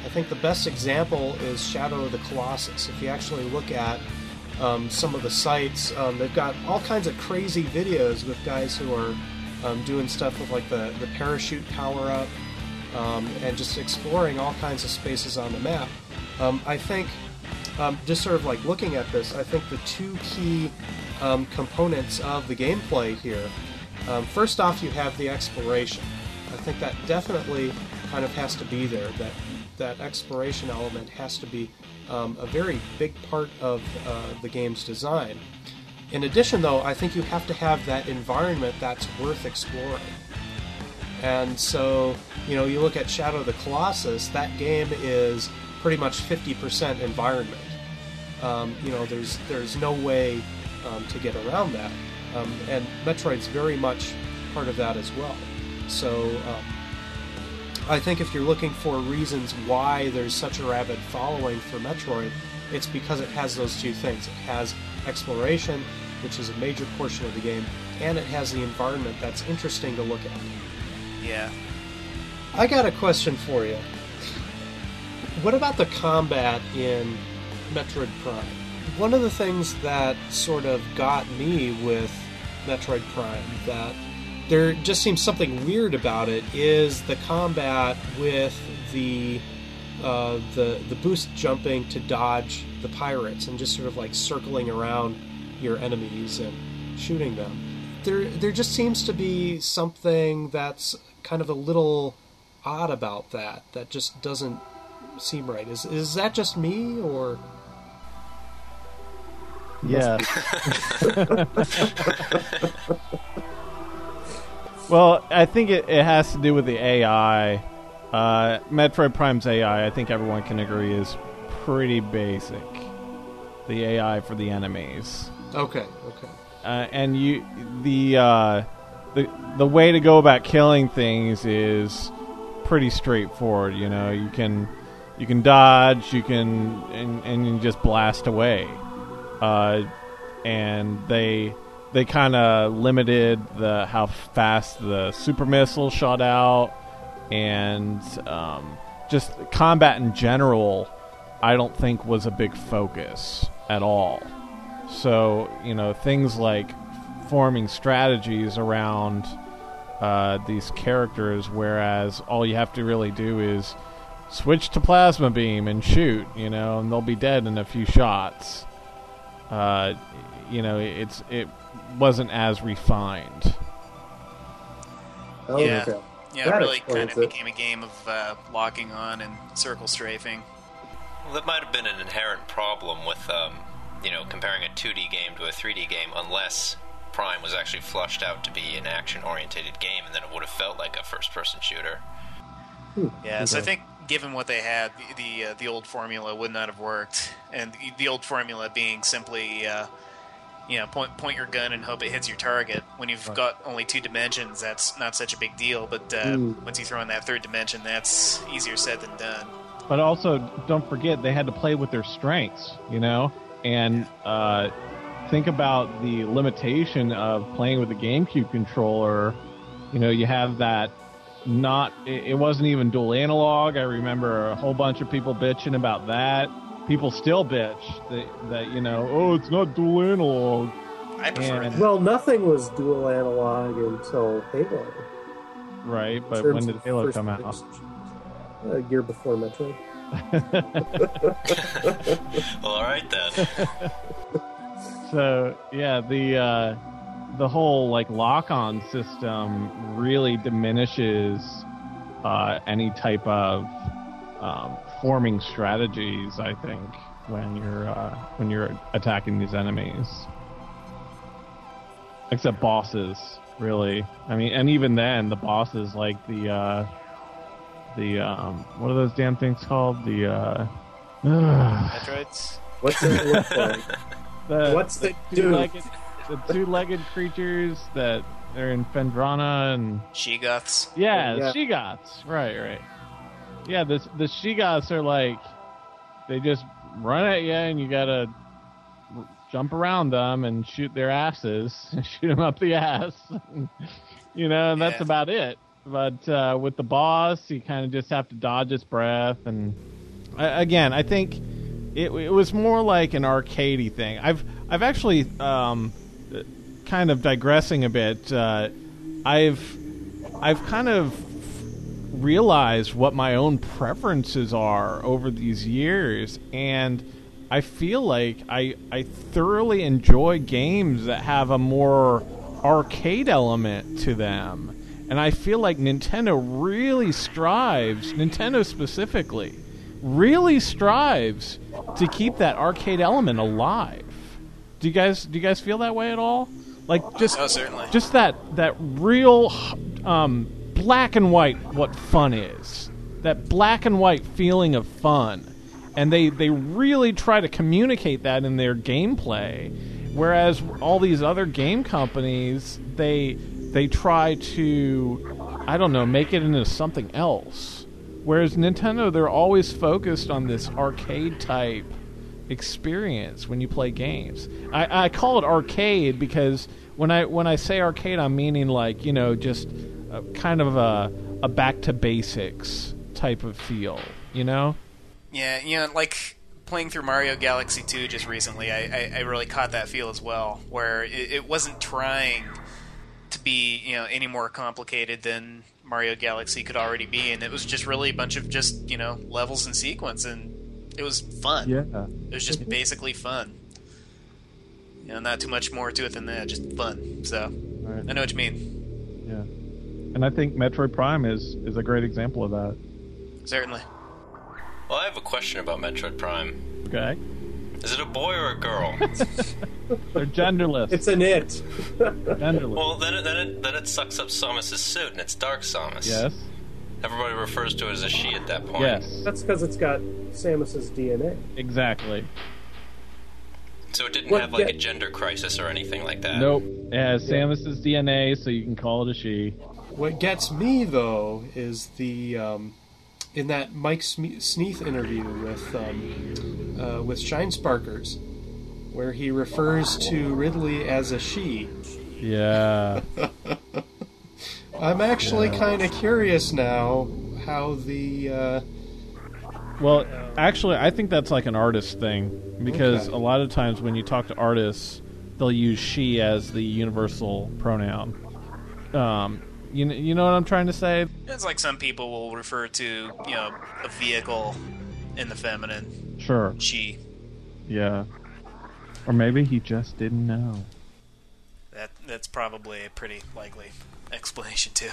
I think the best example is Shadow of the Colossus. If you actually look at um, some of the sites, um, they've got all kinds of crazy videos with guys who are um, doing stuff with like the, the parachute power-up um, and just exploring all kinds of spaces on the map. Um, I think, um, just sort of like looking at this, I think the two key um, components of the gameplay here, um, first off, you have the exploration. I think that definitely kind of has to be there. That that exploration element has to be um, a very big part of uh, the game's design. In addition, though, I think you have to have that environment that's worth exploring. And so, you know, you look at Shadow of the Colossus, that game is pretty much fifty percent environment. Um, you know, there's there's no way um, to get around that. Um, and Metroid's very much part of that as well. So, um, I think if you're looking for reasons why there's such a rabid following for Metroid, it's because it has those two things. It has exploration, which is a major portion of the game, and it has the environment that's interesting to look at. Yeah. I got a question for you. What about the combat in Metroid Prime? One of the things that sort of got me with Metroid Prime, that there just seems something weird about it, is the combat with the uh, the the boost jumping to dodge the pirates and just sort of like circling around your enemies and shooting them. There there just seems to be something that's kind of a little odd about that, that just doesn't seem right. Is is that just me, or? Yeah. Well, I think it, it has to do with the A I. Uh, Metroid Prime's A I, I think everyone can agree, is pretty basic. The A I for the enemies. Okay, okay. Uh, and you, the uh, the the way to go about killing things is pretty straightforward. You know, you can you can dodge, you can and, and you just blast away. Uh, and they. They kind of limited the how fast the super missile shot out, and um, just combat in general, I don't think was a big focus at all. So, you know, things like forming strategies around uh, these characters, whereas all you have to really do is switch to plasma beam and shoot, you know, and they'll be dead in a few shots. Uh, you know, it's it wasn't as refined. Oh, Yeah. okay. Yeah, That it really kind explains of it. became a game of uh, locking on and circle strafing. Well, that might have been an inherent problem with, um, you know, comparing a two D game to a three D game, unless Prime was actually flushed out to be an action-oriented game, and then it would have felt like a first-person shooter. Yeah, so I Okay. think given what they had, the the, uh, the old formula would not have worked, and the, the old formula being simply, uh, you know, point point your gun and hope it hits your target. When you've Right. got only two dimensions, that's not such a big deal. But uh, Mm. once you throw in that third dimension, that's easier said than done. But also, don't forget, they had to play with their strengths, you know? And uh, think about the limitation of playing with the GameCube controller. You know, you have that not... It, it wasn't even dual analog. I remember a whole bunch of people bitching about that. People still bitch that, that you know, oh, it's not dual analog. I prefer And- that. Well, nothing was dual analog until Halo. Right, in but terms when did of Halo first come out? person. A year before Metroid. Well, all right then. So yeah, the uh, the whole like lock-on system really diminishes uh, any type of um, forming strategies. I think when you're uh, when you're attacking these enemies, except bosses, really. I mean, and even then, the bosses like the uh, the um, what are those damn things called? The uh, Metroids? What's it look like? the What's the do? two-legged, the two-legged creatures that are in Phendrana and Shegoths? yeah, Yeah. Shegoths. Right, right. Yeah, the the Shegoths are like they just run at you and you gotta r- jump around them and shoot their asses, shoot them up the ass. You know, and that's Yeah. about it. but uh, with the boss, you kind of just have to dodge its breath. And I, again, I think it, it was more like an arcadey thing. I've I've actually um, kind of digressing a bit. Uh, I've I've kind of realized what my own preferences are over these years, and I feel like I I thoroughly enjoy games that have a more arcade element to them. And I feel like Nintendo really strives, Nintendo specifically, really strives to keep that arcade element alive. Do you guys do you guys feel that way at all? Like just oh, certainly. just that that real um, black and white what fun is. That black and white feeling of fun. And they, they really try to communicate that in their gameplay. Whereas all these other game companies, they they try to, I don't know, make it into something else. Whereas Nintendo, they're always focused on this arcade type experience when you play games. I, I call it arcade because when I when I say arcade, I'm meaning like, you know, just a, kind of a a back to basics type of feel, you know? Yeah, you know, like playing through Mario Galaxy two just recently, I, I, I really caught that feel as well, where it, it wasn't trying to be, you know, any more complicated than Mario Galaxy could already be, and it was just really a bunch of just, you know, levels and sequence, and it was fun. Yeah. It was just basically fun. You know, not too much more to it than that, just fun. So, Right. I know what you mean. Yeah. And I think Metroid Prime is, is a great example of that. Certainly. Well, I have a question about Metroid Prime. Okay. Is it a boy or a girl? They're genderless. It's an it. genderless. Well, then it, then it then it sucks up Samus's suit, and it's Dark Samus. Yes. Everybody refers to it as a she at that point. Yes. That's because it's got Samus's D N A. Exactly. So it didn't What- have like yeah. a gender crisis or anything like that. Nope. It has Samus's D N A, so you can call it a she. What gets me though is the um, in that Mike Sme- Sneath interview with um, uh, with Shine Sparkers, where he refers to Ridley as a she. Yeah. I'm actually kind of curious now how the uh, Well, actually, I think that's like an artist thing because Okay. a lot of times when you talk to artists, they'll use she as the universal pronoun. Um, you kn- you know what I'm trying to say? It's like some people will refer to, you know, a vehicle in the feminine, Sure. she. Yeah. Or maybe he just didn't know. That that's probably a pretty likely explanation too.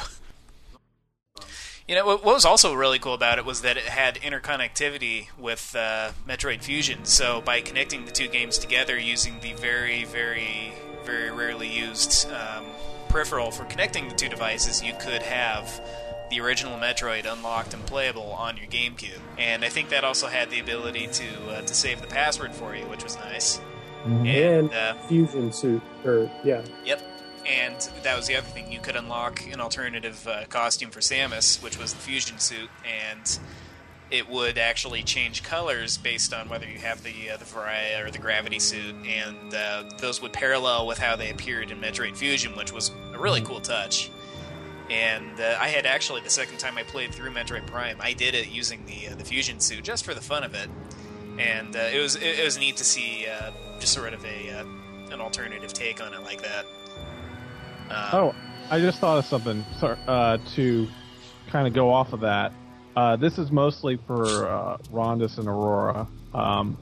You know, what, what was also really cool about it was that it had interconnectivity with uh, Metroid Fusion. So by connecting the two games together using the very, very, very rarely used um, peripheral for connecting the two devices, you could have the original Metroid unlocked and playable on your GameCube. And I think that also had the ability to uh, to save the password for you, which was nice. Mhm. And And uh, fusion suit, or yeah, Yep. And that was the other thing. You could unlock an alternative uh, costume for Samus, which was the fusion suit, and it would actually change colors based on whether you have the uh, the Varia or the Gravity suit, and uh, those would parallel with how they appeared in Metroid Fusion, which was a really cool touch. And uh, I had actually, the second time I played through Metroid Prime, I did it using the uh, the fusion suit just for the fun of it, and uh, it was it, it was neat to see uh, just sort of a uh, an alternative take on it like that. Um, Oh, I just thought of something sorry, uh, to kind of go off of that. Uh, this is mostly for uh, Rondus and Aurora. Um,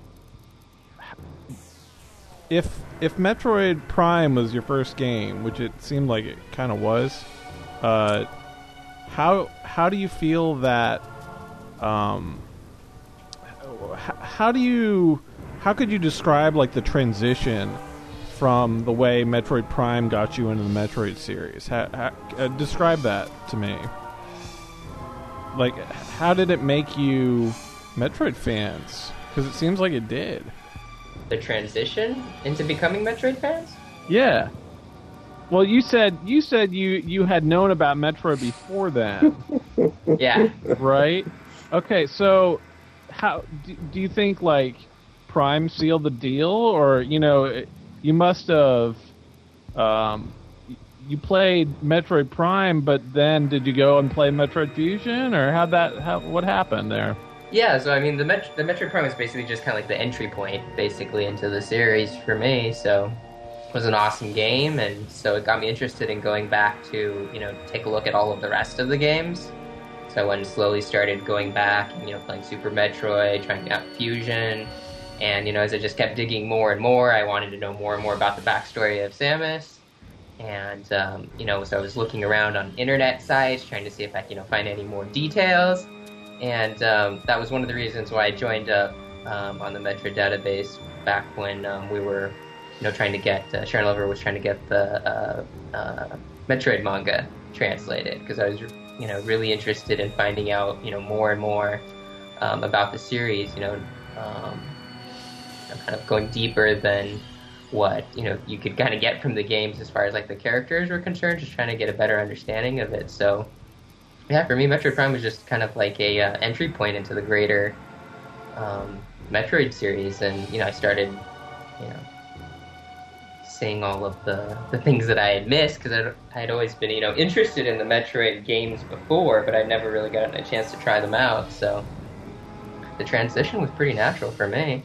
if if Metroid Prime was your first game, which it seemed like it kind of was, uh, how how do you feel that? Um, h- how do you how could you describe like the transition from the way Metroid Prime got you into the Metroid series? Ha, ha, uh, describe that to me. Like, how did it make you Metroid fans? Because it seems like it did. The transition into becoming Metroid fans? Yeah. Well, you said you said you you had known about Metroid before then, Yeah. right? Okay, so how do, do you think like Prime sealed the deal, or you know? It, You must have, um, you played Metroid Prime, but then did you go and play Metroid Fusion, or how that? How what happened there? Yeah, so I mean, the Met- the Metroid Prime is basically just kind of like the entry point, basically, into the series for me. So it was an awesome game, and so it got me interested in going back to, you know, take a look at all of the rest of the games. So I went and slowly started going back and, you know, playing Super Metroid, trying out Fusion. And, you know, as I just kept digging more and more, I wanted to know more and more about the backstory of Samus. And, um, you know, so I was looking around on internet sites, trying to see if I could, you know, find any more details. And um, that was one of the reasons why I joined up um, on the Metroid database back when um, we were, you know, trying to get, uh, Sharon Lover was trying to get the uh, uh, Metroid manga translated, because I was, you know, really interested in finding out, you know, more and more um, about the series, you know, um, kind of going deeper than what, you know, you could kind of get from the games as far as, like, the characters were concerned, just trying to get a better understanding of it. So, yeah, for me, Metroid Prime was just kind of like a uh, entry point into the greater um, Metroid series, and, you know, I started, you know, seeing all of the, the things that I had missed, because I'd, I'd always been, you know, interested in the Metroid games before, but I'd never really gotten a chance to try them out, so the transition was pretty natural for me.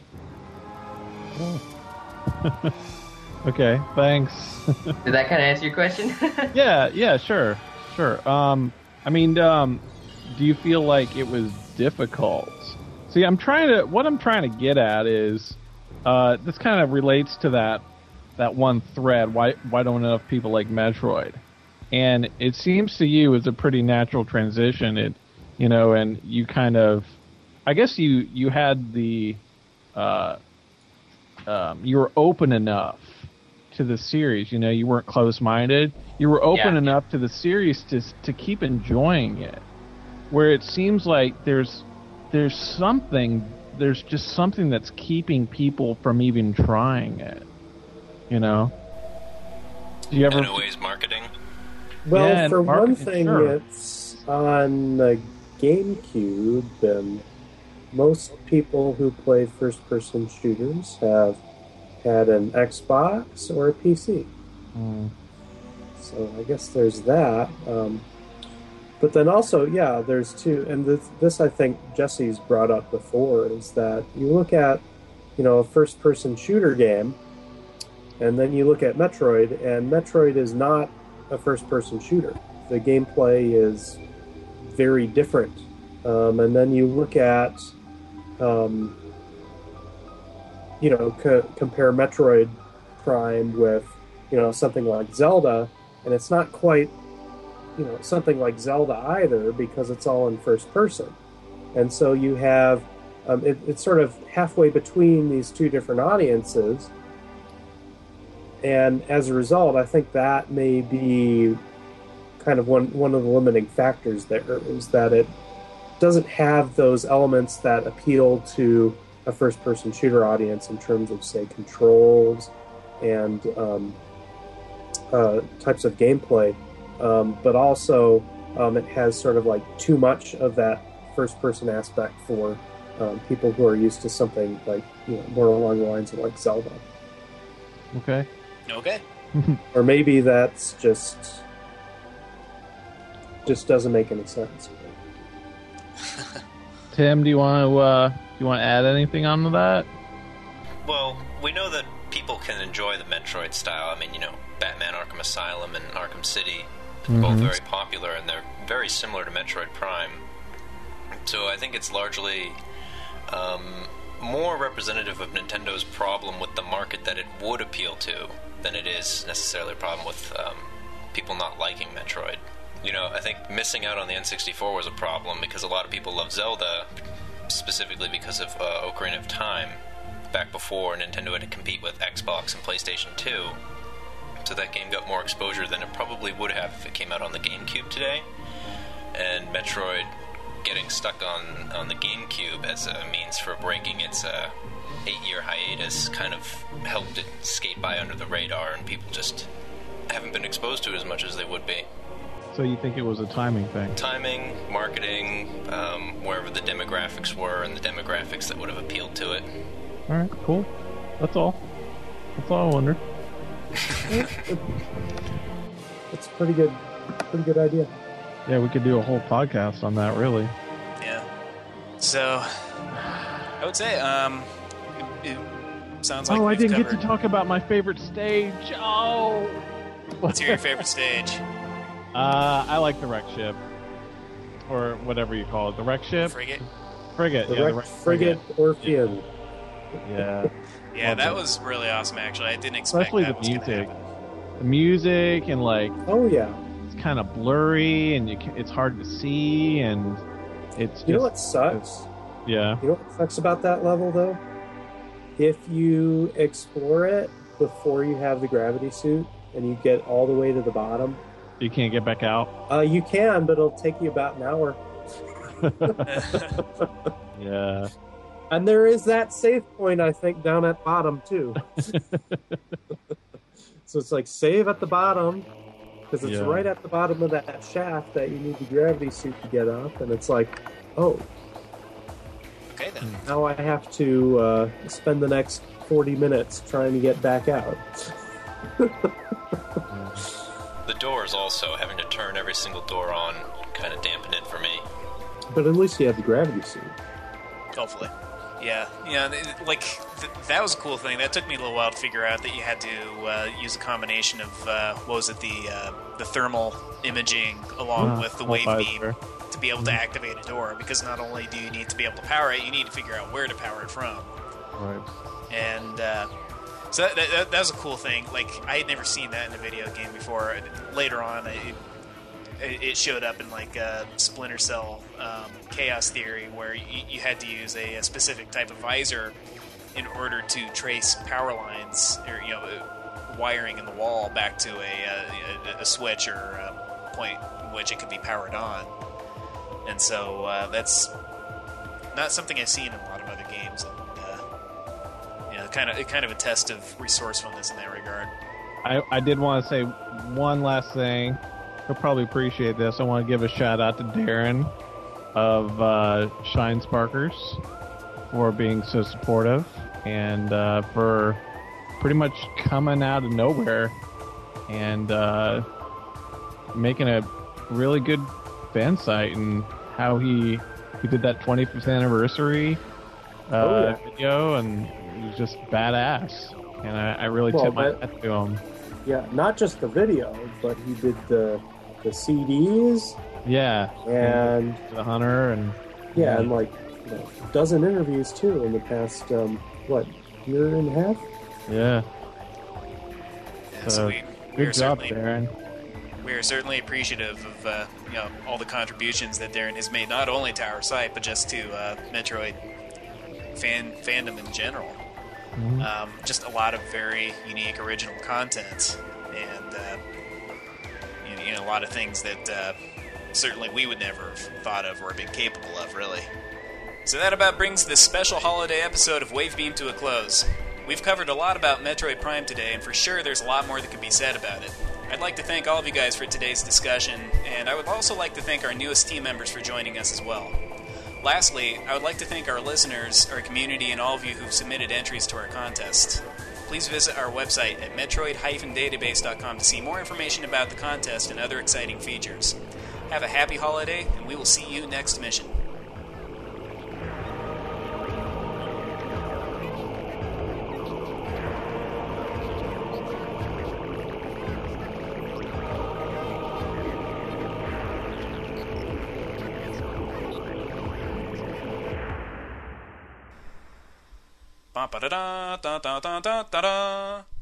Okay, thanks. Did that kind of answer your question? yeah, yeah, sure, sure. Um, I mean, um, do you feel like it was difficult? See, I'm trying to, what I'm trying to get at is, uh, this kind of relates to that that one thread, why why don't enough people like Metroid? And it seems to you as a pretty natural transition, it, you know, and you kind of, I guess you, you had the, uh, um, you were open enough to the series, you know, you weren't close-minded, you were open yeah. enough to the series to to keep enjoying it, where it seems like there's, there's something, there's just something that's keeping people from even trying it. You know? Do you ever... In a way, marketing? Well, yeah, for marketing, one thing, sure. it's on the GameCube, and most people who play first-person shooters have had an Xbox or a P C. Mm. So I guess there's that. Um, but then also, yeah, there's two, and this, this I think Jesse's brought up before, is that you look at, you know, a first-person shooter game, and then you look at Metroid, and Metroid is not a first-person shooter. The gameplay is very different. Um, and then you look at, um, you know, co- compare Metroid Prime with, you know, something like Zelda, and it's not quite, you know, something like Zelda either, because it's all in first person. And so you have, um, it, it's sort of halfway between these two different audiences. And as a result, I think that may be kind of one, one of the limiting factors there, is that it doesn't have those elements that appeal to a first-person shooter audience in terms of, say, controls and um, uh, types of gameplay. Um, but also, um, it has sort of like too much of that first-person aspect for um, people who are used to something like, you know, more along the lines of like Zelda. Okay. Okay. Or maybe that's just just doesn't make any sense. Tim, do you want to uh, do you want to add anything onto that? Well, we know that people can enjoy the Metroid style. I mean, you know, Batman Arkham Asylum and Arkham City, Mm-hmm. both very popular, and they're very similar to Metroid Prime. So I think it's largely um, more representative of Nintendo's problem with the market that it would appeal to than it is necessarily a problem with um, people not liking Metroid. You know, I think missing out on the N sixty-four was a problem because a lot of people love Zelda, specifically because of uh, Ocarina of Time, back before Nintendo had to compete with Xbox and PlayStation two. So that game got more exposure than it probably would have if it came out on the GameCube today. And Metroid getting stuck on, on the GameCube as a means for breaking its uh, eight-year hiatus kind of helped it skate by under the radar, and people just haven't been exposed to it as much as they would be. So you think it was a timing thing? Timing, marketing, um, wherever the demographics were, and the demographics that would have appealed to it. All right, cool. That's all. That's all I wonder. it's a pretty good, pretty good idea. Yeah, we could do a whole podcast on that, really. Yeah. So, I would say, um, it, it sounds like oh, I we've didn't covered... get to talk about my favorite stage. Oh! What's your favorite stage? Uh, I like the wreck ship. Or whatever you call it. The wreck ship? Frigate? Frigate, The yeah. wreck the wreck frigate Orphean. Yeah. Yeah, Love that it. was really awesome, actually. I didn't expect Especially that the was gonna music. happen. The music and, like, Oh yeah. it's kind of blurry and you can, it's hard to see and it's just... You know what sucks? Yeah. You know what sucks about that level though? If you explore it before you have the gravity suit and you get all the way to the bottom, You can't get back out. uh, you can, but it'll take you about an hour. Yeah. And there is that save point, I think, down at bottom too. So it's like save at the bottom because it's Yeah. right at the bottom of that shaft that you need the gravity suit to get up, and it's like, oh, Okay, then. now I have to uh, spend the next forty minutes trying to get back out. The doors also, having to turn every single door on, kind of dampened it for me. But at least you have the gravity suit. Hopefully. Yeah, yeah. th- Like th- that was a cool thing. That took me a little while to figure out that you had to uh, use a combination of uh, what was it, the uh, the thermal imaging along Ah, with the all wave five beam there. to be able to activate a door. Because not only do you need to be able to power it, you need to figure out where to power it from. Right. And uh, so that, that, that was a cool thing. Like I had never seen that in a video game before. Later on, it, it showed up in like uh, Splinter Cell um, Chaos Theory, where you, you had to use a, a specific type of visor in order to trace power lines or you know wiring in the wall back to a, a, a switch or a point in which it could be powered on. And so uh, that's not something I've seen in a lot of other games. And, uh, you know, kind of kind of a test of resourcefulness in that regard. I, I did want to say one last thing. He'll probably appreciate this. I want to give a shout out to Darren of uh, Shine Sparkers for being so supportive and uh, for pretty much coming out of nowhere and uh, making a really good fan site, and how he he did that twenty-fifth anniversary uh, Oh, yeah. video, and it was just badass. And I, I really Well, tip my that- hat to him. Yeah, not just the video, but he did the the C Ds Yeah, and the Hunter and yeah, and like you know, a dozen interviews too in the past um, what year and a half. yeah. Yeah, so So, we, we are Good job, certainly Darren. we are certainly appreciative of uh, you know all the contributions that Darren has made, not only to our site but just to uh, Metroid fan fandom in general. Mhm. Um, just a lot of very unique, original content, and uh, you know, you know, a lot of things that uh, certainly we would never have thought of or been capable of, really. So that about brings this special holiday episode of Wavebeam to a close. We've covered a lot about Metroid Prime today, and for sure there's a lot more that could be said about it. I'd like to thank all of you guys for today's discussion, and I would also like to thank our newest team members for joining us as well. Lastly, I would like to thank our listeners, our community, and all of you who've submitted entries to our contest. Please visit our website at metroid dash database dot com to see more information about the contest and other exciting features. Have a happy holiday, and we will see you next mission. Ba-ba-da-da, da-da-da-da-da-da.